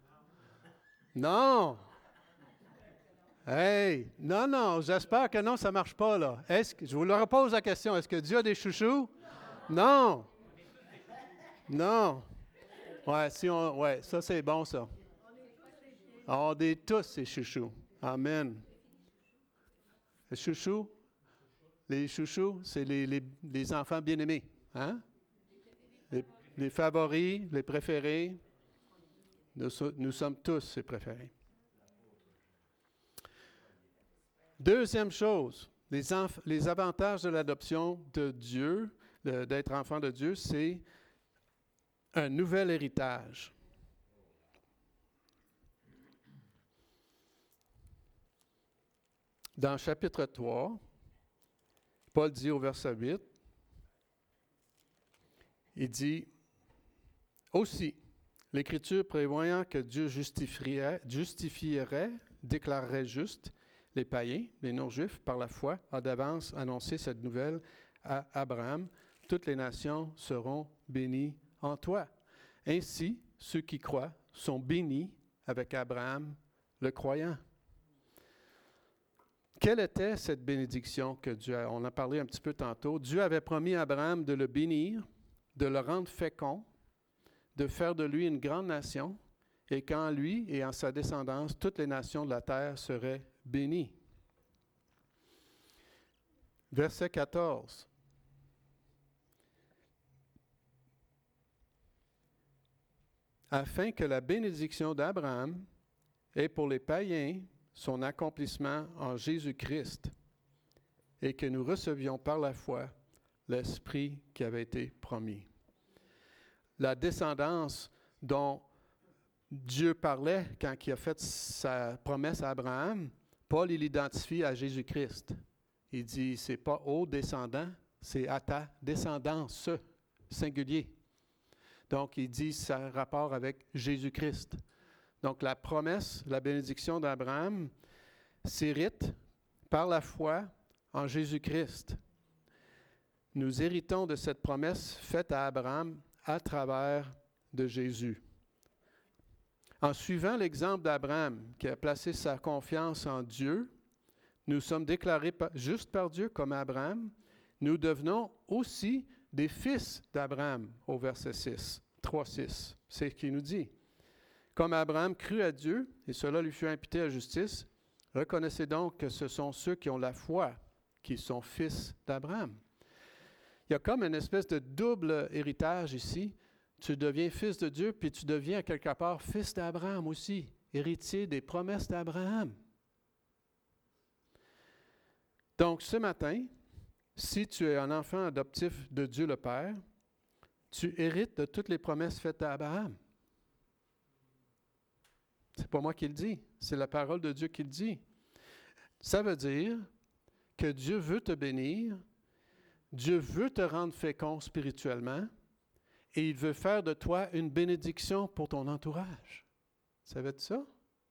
Non! Hey! Non, non, j'espère que non, ça ne marche pas, là. Est-ce que, je vous le repose la question, est-ce que Dieu a des chouchous? Non! Non! Ouais, si on, ouais, ça c'est bon, ça. On est tous ces chouchous. Amen. Les chouchous? Les chouchous, c'est les, les, les enfants bien-aimés. Hein? Les, les favoris, les préférés. Nous, nous sommes tous ses préférés. Deuxième chose, les, enf- les avantages de l'adoption de Dieu, de, d'être enfant de Dieu, c'est un nouvel héritage. Dans le chapitre trois, Paul dit au verset huit, il dit, « Aussi, l'Écriture prévoyant que Dieu justifierait, justifierait, déclarerait juste les païens, les non-juifs, par la foi, a d'avance annoncé cette nouvelle à Abraham. Toutes les nations seront bénies en toi. Ainsi, ceux qui croient sont bénis avec Abraham, le croyant. » Quelle était cette bénédiction que Dieu a? On en a parlé un petit peu tantôt. Dieu avait promis à Abraham de le bénir, de le rendre fécond, de faire de lui une grande nation, et qu'en lui et en sa descendance, toutes les nations de la terre seraient bénies. Verset quatorze. Afin que la bénédiction d'Abraham ait pour les païens son accomplissement en Jésus-Christ, et que nous recevions par la foi l'Esprit qui avait été promis. La descendance dont Dieu parlait quand il a fait sa promesse à Abraham, Paul il l'identifie à Jésus-Christ. Il dit, c'est pas aux descendants, c'est à ta descendance, singulier. Donc, il dit, ça a rapport avec Jésus-Christ. Donc, la promesse, la bénédiction d'Abraham s'hérite par la foi en Jésus-Christ. Nous héritons de cette promesse faite à Abraham à travers de Jésus. En suivant l'exemple d'Abraham, qui a placé sa confiance en Dieu, nous sommes déclarés justes par Dieu comme Abraham. Nous devenons aussi des fils d'Abraham, au verset six, trois six. C'est ce qu'il nous dit. Comme Abraham crut à Dieu, et cela lui fut imputé à justice, reconnaissez donc que ce sont ceux qui ont la foi qui sont fils d'Abraham. Il y a comme une espèce de double héritage ici. Tu deviens fils de Dieu, puis tu deviens quelque part fils d'Abraham aussi, héritier des promesses d'Abraham. Donc, ce matin, si tu es un enfant adoptif de Dieu le Père, tu hérites de toutes les promesses faites à Abraham. C'est pas moi qui le dis, c'est la parole de Dieu qui le dit. Ça veut dire que Dieu veut te bénir, Dieu veut te rendre fécond spirituellement, et il veut faire de toi une bénédiction pour ton entourage. Savais-tu ça?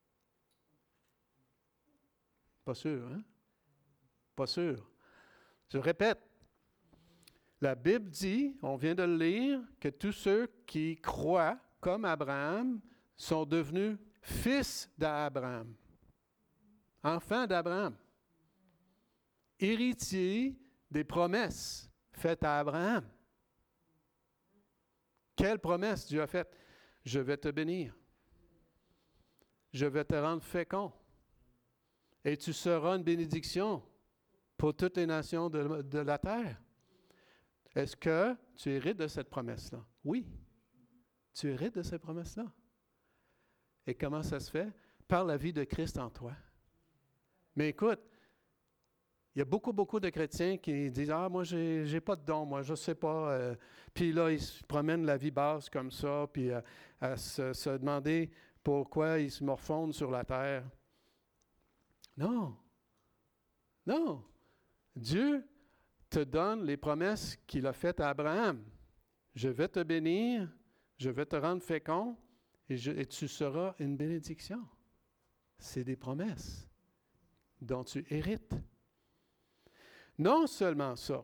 Pas sûr, hein? Pas sûr. Je répète, la Bible dit, on vient de le lire, que tous ceux qui croient, comme Abraham, sont devenus fils d'Abraham, enfants d'Abraham, héritiers des promesses faites à Abraham. Quelle promesse Dieu a faite? Je vais te bénir. Je vais te rendre fécond. Et tu seras une bénédiction pour toutes les nations de, de la terre. Est-ce que tu hérites de cette promesse-là? Oui, tu hérites de cette promesse-là. Et comment ça se fait? Par la vie de Christ en toi. Mais écoute, il y a beaucoup, beaucoup de chrétiens qui disent « Ah, moi, j'ai, j'ai pas de don, moi, je sais pas. Euh, » Puis là, ils se promènent la vie basse comme ça, puis euh, à se, se demander pourquoi ils se morfondent sur la terre. Non. Non. Dieu te donne les promesses qu'il a faites à Abraham. Je vais te bénir, je vais te rendre fécond, et, je, et tu seras une bénédiction. C'est des promesses dont tu hérites. Non seulement ça,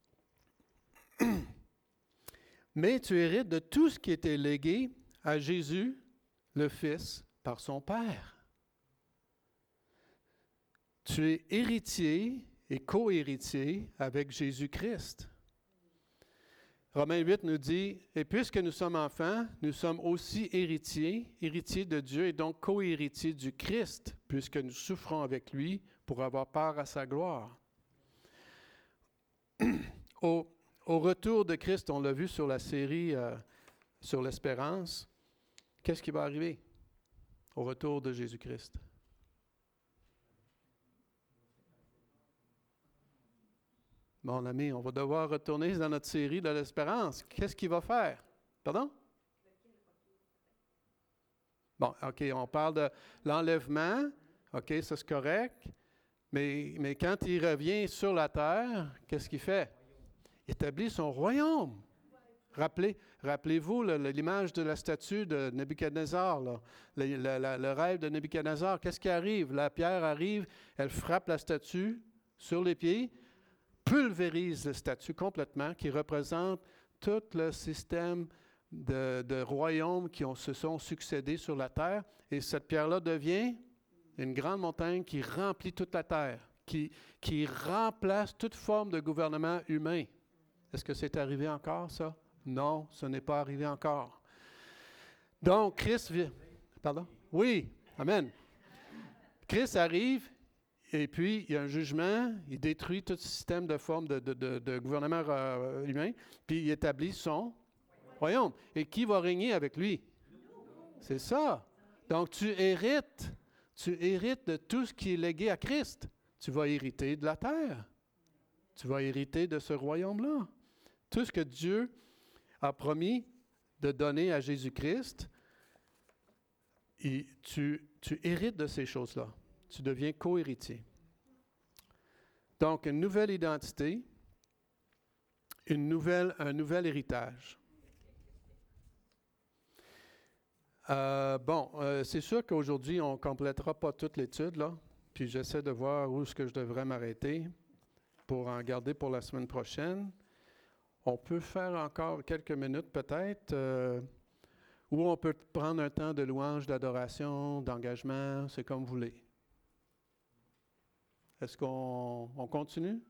mais tu hérites de tout ce qui était légué à Jésus, le Fils, par son Père. Tu es héritier et co-héritier avec Jésus-Christ. Romains huit nous dit, « Et puisque nous sommes enfants, nous sommes aussi héritiers, héritiers de Dieu et donc co-héritiers du Christ, puisque nous souffrons avec lui pour avoir part à sa gloire. » Au, au retour de Christ, on l'a vu sur la série euh, sur l'espérance, qu'est-ce qui va arriver au retour de Jésus-Christ? Mon ami, on va devoir retourner dans notre série de l'espérance. Qu'est-ce qu'il va faire? Pardon? Bon, OK, on parle de l'enlèvement. OK, ça c'est correct. Mais, mais quand il revient sur la terre, qu'est-ce qu'il fait? Il établit son royaume. Rappelez, rappelez-vous là, l'image de la statue de Nebuchadnezzar, là, le, le, le, le rêve de Nebuchadnezzar. Qu'est-ce qui arrive? La pierre arrive, elle frappe la statue sur les pieds, pulvérise la statue complètement, qui représente tout le système de, de royaumes qui ont, se sont succédés sur la terre. Et cette pierre-là devient une grande montagne qui remplit toute la terre, qui, qui remplace toute forme de gouvernement humain. Est-ce que c'est arrivé encore, ça? Non, ce n'est pas arrivé encore. Donc, Christ vient... Pardon? Oui, amen. Christ arrive, et puis il y a un jugement, il détruit tout système de forme de, de, de, de gouvernement euh, humain, puis il établit son royaume. Et qui va régner avec lui? C'est ça. Donc, tu hérites. Tu hérites de tout ce qui est légué à Christ. Tu vas hériter de la terre. Tu vas hériter de ce royaume-là. Tout ce que Dieu a promis de donner à Jésus-Christ, et tu, tu hérites de ces choses-là. Tu deviens co-héritier. Donc, une nouvelle identité, une nouvelle, un nouvel héritage. Euh, bon, euh, c'est sûr qu'aujourd'hui, on ne complétera pas toute l'étude, là. Puis j'essaie de voir où est-ce que je devrais m'arrêter pour en garder pour la semaine prochaine. On peut faire encore quelques minutes peut-être, euh, ou on peut prendre un temps de louange, d'adoration, d'engagement, c'est comme vous voulez. Est-ce qu'on on continue?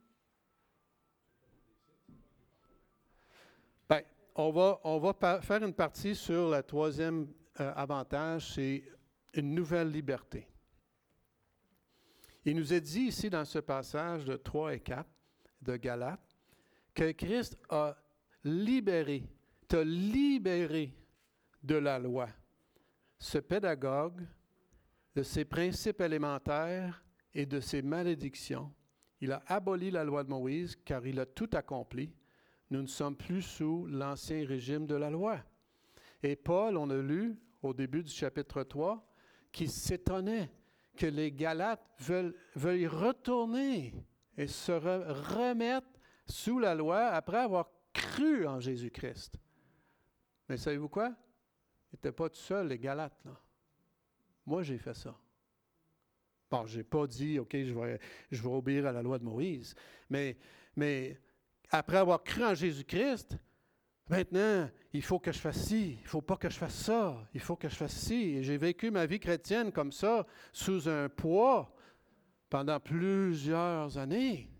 Bien, on va, on va pa- faire une partie sur la troisième Euh, avantage, c'est une nouvelle liberté. Il nous est dit ici dans ce passage de trois et quatre de Galates que Christ a libéré, t'a libéré de la loi, ce pédagogue, de ses principes élémentaires et de ses malédictions. Il a aboli la loi de Moïse car il a tout accompli. Nous ne sommes plus sous l'ancien régime de la loi. Et Paul, on a lu au début du chapitre trois, qui s'étonnait que les Galates veulent, veulent retourner et se re- remettre sous la loi après avoir cru en Jésus-Christ. Mais savez-vous quoi? Ils n'étaient pas tout seuls, les Galates, là. Moi, j'ai fait ça. Bon, je n'ai pas dit, OK, je vais, je vais obéir à la loi de Moïse. Mais, mais après avoir cru en Jésus-Christ, maintenant, il faut que je fasse ci, il ne faut pas que je fasse ça, il faut que je fasse ci. Et j'ai vécu ma vie chrétienne comme ça, sous un poids, pendant plusieurs années.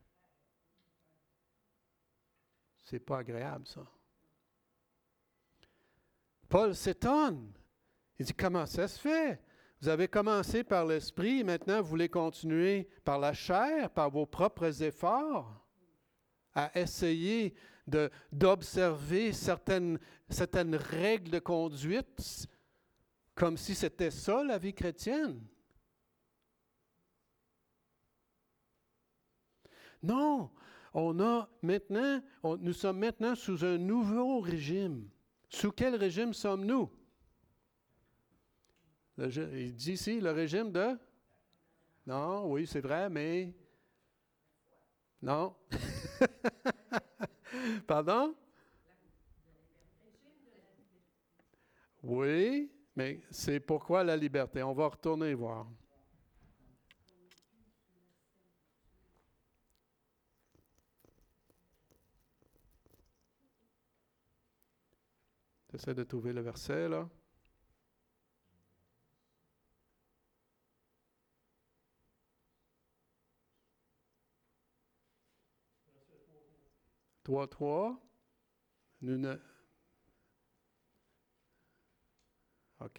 C'est pas agréable, ça. Paul s'étonne. Il dit, comment ça se fait? Vous avez commencé par l'esprit, maintenant vous voulez continuer par la chair, par vos propres efforts, à essayer de, d'observer certaines, certaines règles de conduite, comme si c'était ça la vie chrétienne. Non, on a maintenant, on, nous sommes maintenant sous un nouveau régime. Sous quel régime sommes-nous? Le, il dit ici le régime de... Non, oui, c'est vrai, mais... Non. Pardon? Oui, mais c'est pourquoi la liberté? On va retourner voir. J'essaie de trouver le verset, là. trois, trois. Nous ne... OK.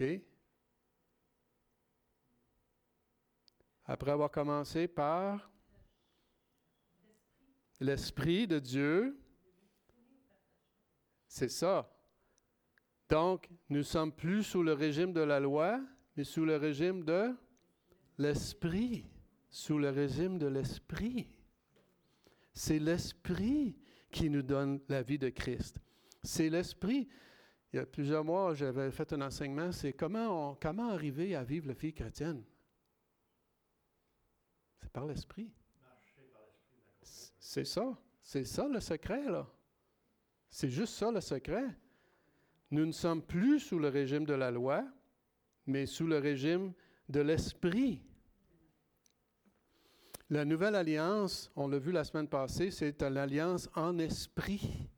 Après avoir commencé par l'Esprit de Dieu, c'est ça. Donc, nous ne sommes plus sous le régime de la loi, mais sous le régime de l'Esprit. Sous le régime de l'Esprit. C'est l'Esprit qui nous donne la vie de Christ. C'est l'Esprit. Il y a plusieurs mois, j'avais fait un enseignement, c'est comment, on, comment arriver à vivre la vie chrétienne. C'est par l'Esprit. C'est ça. C'est ça le secret, là. C'est juste ça le secret. Nous ne sommes plus sous le régime de la loi, mais sous le régime de l'Esprit. La nouvelle alliance, on l'a vu la semaine passée, c'est une alliance en esprit.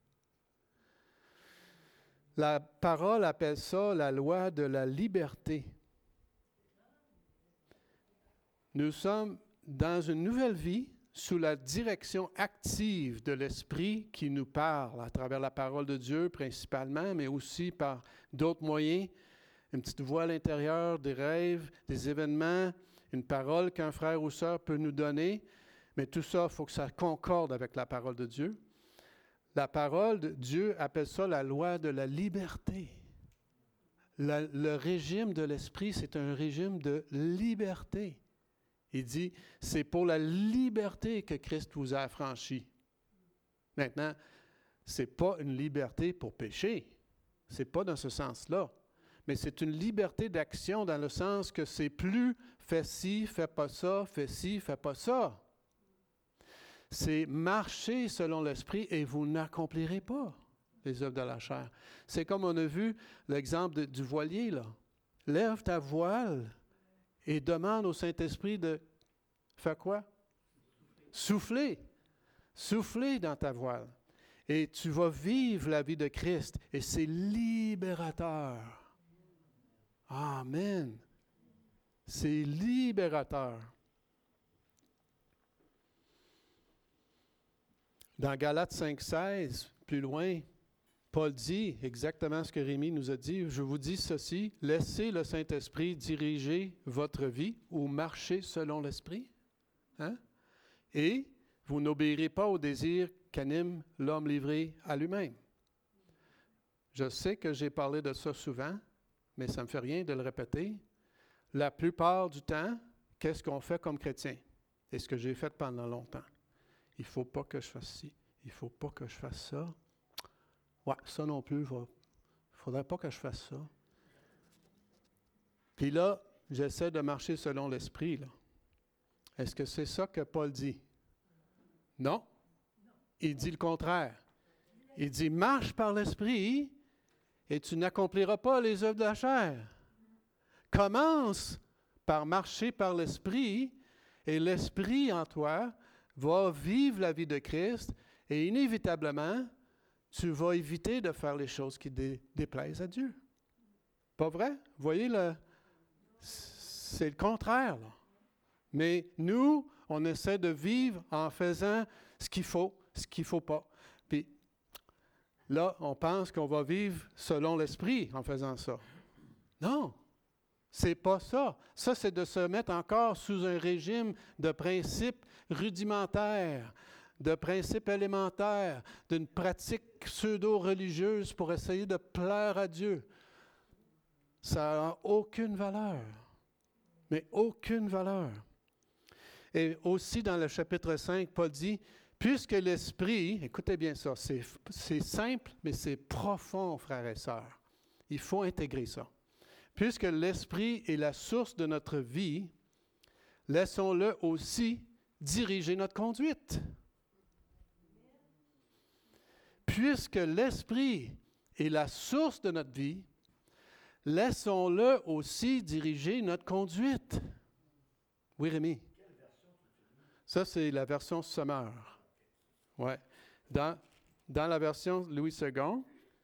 La parole appelle ça la loi de la liberté. Nous sommes dans une nouvelle vie sous la direction active de l'Esprit qui nous parle à travers la parole de Dieu principalement, mais aussi par d'autres moyens, une petite voix à l'intérieur, des rêves, des événements, une parole qu'un frère ou sœur peut nous donner, mais tout ça, il faut que ça concorde avec la parole de Dieu. La parole de Dieu appelle ça la loi de la liberté. La, le régime de l'Esprit, c'est un régime de liberté. Il dit, c'est pour la liberté que Christ vous a affranchi. Maintenant, ce n'est pas une liberté pour pécher. Ce n'est pas dans ce sens-là. Mais c'est une liberté d'action dans le sens que c'est plus fais ci, fais pas ça, fais ci, fais pas ça. C'est marcher selon l'Esprit et vous n'accomplirez pas les œuvres de la chair. C'est comme on a vu l'exemple de, du voilier, là. Lève ta voile et demande au Saint-Esprit de faire quoi? Souffler. Souffler dans ta voile. Et tu vas vivre la vie de Christ. Et c'est libérateur. Amen. C'est libérateur. Dans Galates cinq seize, plus loin, Paul dit exactement ce que Rémi nous a dit. Je vous dis ceci, laissez le Saint-Esprit diriger votre vie ou marchez selon l'Esprit. Hein? Et vous n'obéirez pas au désir qu'anime l'homme livré à lui-même. Je sais que j'ai parlé de ça souvent, mais ça ne me fait rien de le répéter. La plupart du temps, qu'est-ce qu'on fait comme chrétien? Et ce que j'ai fait pendant longtemps. Il ne faut pas que je fasse ci. Il ne faut pas que je fasse ça. Ouais, ça non plus, il ne faudrait pas que je fasse ça. Puis là, j'essaie de marcher selon l'Esprit, là. Est-ce que c'est ça que Paul dit? Non. Il dit le contraire. Il dit, marche par l'Esprit et tu n'accompliras pas les œuvres de la chair. Commence par marcher par l'Esprit et l'Esprit en toi va vivre la vie de Christ et inévitablement, tu vas éviter de faire les choses qui dé- déplaisent à Dieu. Pas vrai? Vous voyez, le, c'est le contraire, là. Mais nous, on essaie de vivre en faisant ce qu'il faut, ce qu'il ne faut pas. Puis là, on pense qu'on va vivre selon l'Esprit en faisant ça. Non. C'est pas ça. Ça, c'est de se mettre encore sous un régime de principes rudimentaires, de principes élémentaires, d'une pratique pseudo-religieuse pour essayer de plaire à Dieu. Ça n'a aucune valeur. Mais aucune valeur. Et aussi dans le chapitre cinq, Paul dit, puisque l'Esprit, écoutez bien ça, c'est, c'est simple, mais c'est profond, frères et sœurs. Il faut intégrer ça. Puisque l'Esprit est la source de notre vie, laissons-le aussi diriger notre conduite. Puisque l'Esprit est la source de notre vie, laissons-le aussi diriger notre conduite. Oui, Rémi? Ça, c'est la version Sommer. Oui. Dans, dans la version Louis second,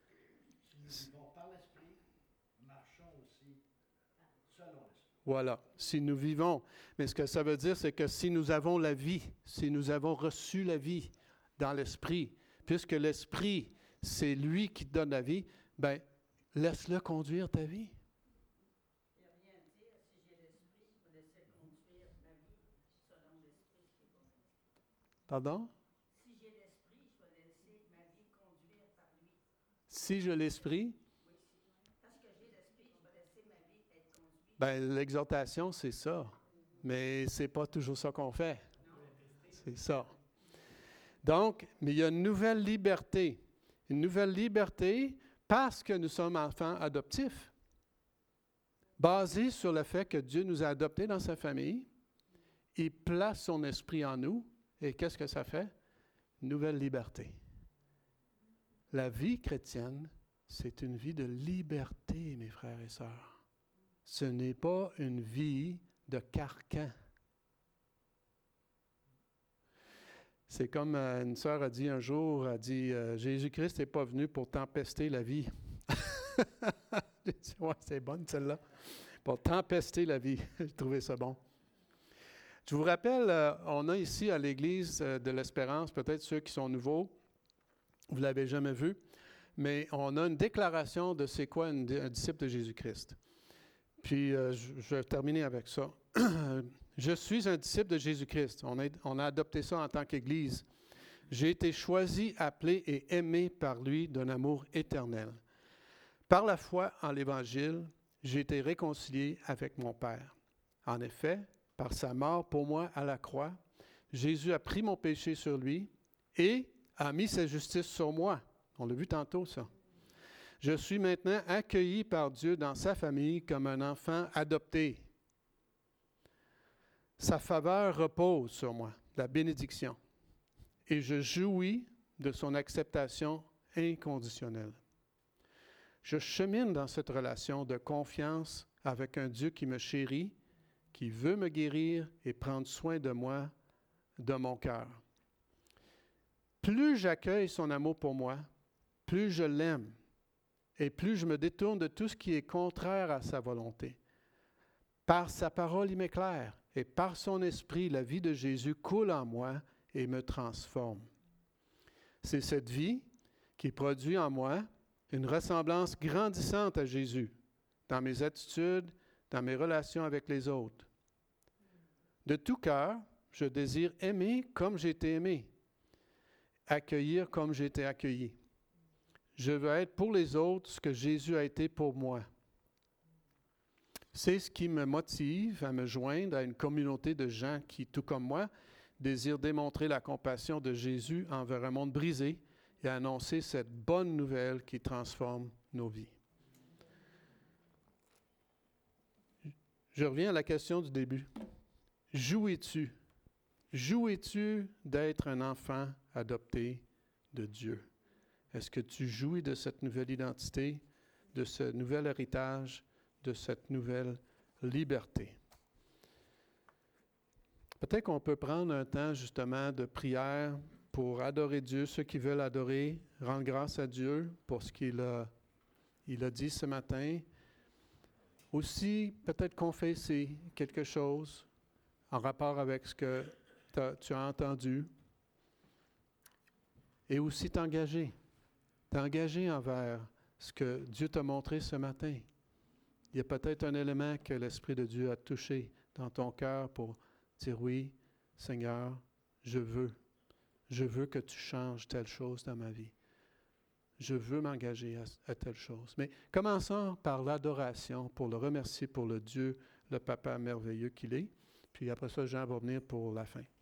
voilà, si nous vivons. Mais ce que ça veut dire, c'est que si nous avons la vie, si nous avons reçu la vie dans l'Esprit, puisque l'Esprit, c'est lui qui te donne la vie, bien, laisse-le conduire ta vie. Il n'y a rien à dire. Si j'ai l'Esprit, je vais laisser conduire ma vie selon l'Esprit qui est bon. Pardon? Si j'ai l'Esprit, je vais laisser ma vie conduire par lui. Si j'ai l'Esprit? Oui, si. Parce que j'ai l'Esprit, je vais laisser ma vie être conduite. Bien, l'exhortation, c'est ça. Mais ce n'est pas toujours ça qu'on fait. C'est ça. Donc, mais il y a une nouvelle liberté. Une nouvelle liberté parce que nous sommes enfants adoptifs. Basée sur le fait que Dieu nous a adoptés dans sa famille. Il place son esprit en nous. Et qu'est-ce que ça fait? Nouvelle liberté. La vie chrétienne, c'est une vie de liberté, mes frères et sœurs. Ce n'est pas une vie de carcan. C'est comme euh, une sœur a dit un jour, a dit, euh, Jésus-Christ n'est pas venu pour tempester la vie. J'ai dit, ouais, c'est bonne celle-là. Pour tempester la vie. J'ai trouvé ça bon. Je vous rappelle, euh, on a ici à l'Église euh, de l'Espérance, peut-être ceux qui sont nouveaux, vous ne l'avez jamais vu, mais on a une déclaration de c'est quoi une, un disciple de Jésus-Christ. Puis, euh, je, je vais terminer avec ça. Je suis un disciple de Jésus-Christ. On a, on a adopté ça en tant qu'Église. J'ai été choisi, appelé et aimé par lui d'un amour éternel. Par la foi en l'Évangile, j'ai été réconcilié avec mon Père. En effet, par sa mort pour moi à la croix, Jésus a pris mon péché sur lui et a mis sa justice sur moi. On l'a vu tantôt, ça. Je suis maintenant accueilli par Dieu dans sa famille comme un enfant adopté. Sa faveur repose sur moi, la bénédiction, et je jouis de son acceptation inconditionnelle. Je chemine dans cette relation de confiance avec un Dieu qui me chérit, qui veut me guérir et prendre soin de moi, de mon cœur. Plus j'accueille son amour pour moi, plus je l'aime et plus je me détourne de tout ce qui est contraire à sa volonté. Par sa parole, il m'éclaire et par son esprit, la vie de Jésus coule en moi et me transforme. C'est cette vie qui produit en moi une ressemblance grandissante à Jésus dans mes attitudes, dans mes relations avec les autres. De tout cœur, je désire aimer comme j'ai été aimé, accueillir comme j'ai été accueilli. Je veux être pour les autres ce que Jésus a été pour moi. C'est ce qui me motive à me joindre à une communauté de gens qui, tout comme moi, désirent démontrer la compassion de Jésus envers un monde brisé et annoncer cette bonne nouvelle qui transforme nos vies. Je reviens à la question du début. Jouis-tu? Jouis-tu d'être un enfant adopté de Dieu? Est-ce que tu jouis de cette nouvelle identité, de ce nouvel héritage, de cette nouvelle liberté? Peut-être qu'on peut prendre un temps justement de prière pour adorer Dieu, ceux qui veulent adorer, rendre grâce à Dieu pour ce qu'il a, il a dit ce matin. Aussi, peut-être confesser quelque chose en rapport avec ce que tu as entendu. Et aussi t'engager. T'engager envers ce que Dieu t'a montré ce matin. Il y a peut-être un élément que l'Esprit de Dieu a touché dans ton cœur pour dire oui, Seigneur, je veux. Je veux que tu changes telle chose dans ma vie. Je veux m'engager à, à telle chose. Mais commençons par l'adoration pour le remercier pour le Dieu, le Papa merveilleux qu'il est. Puis après ça, Jean va venir pour la fin.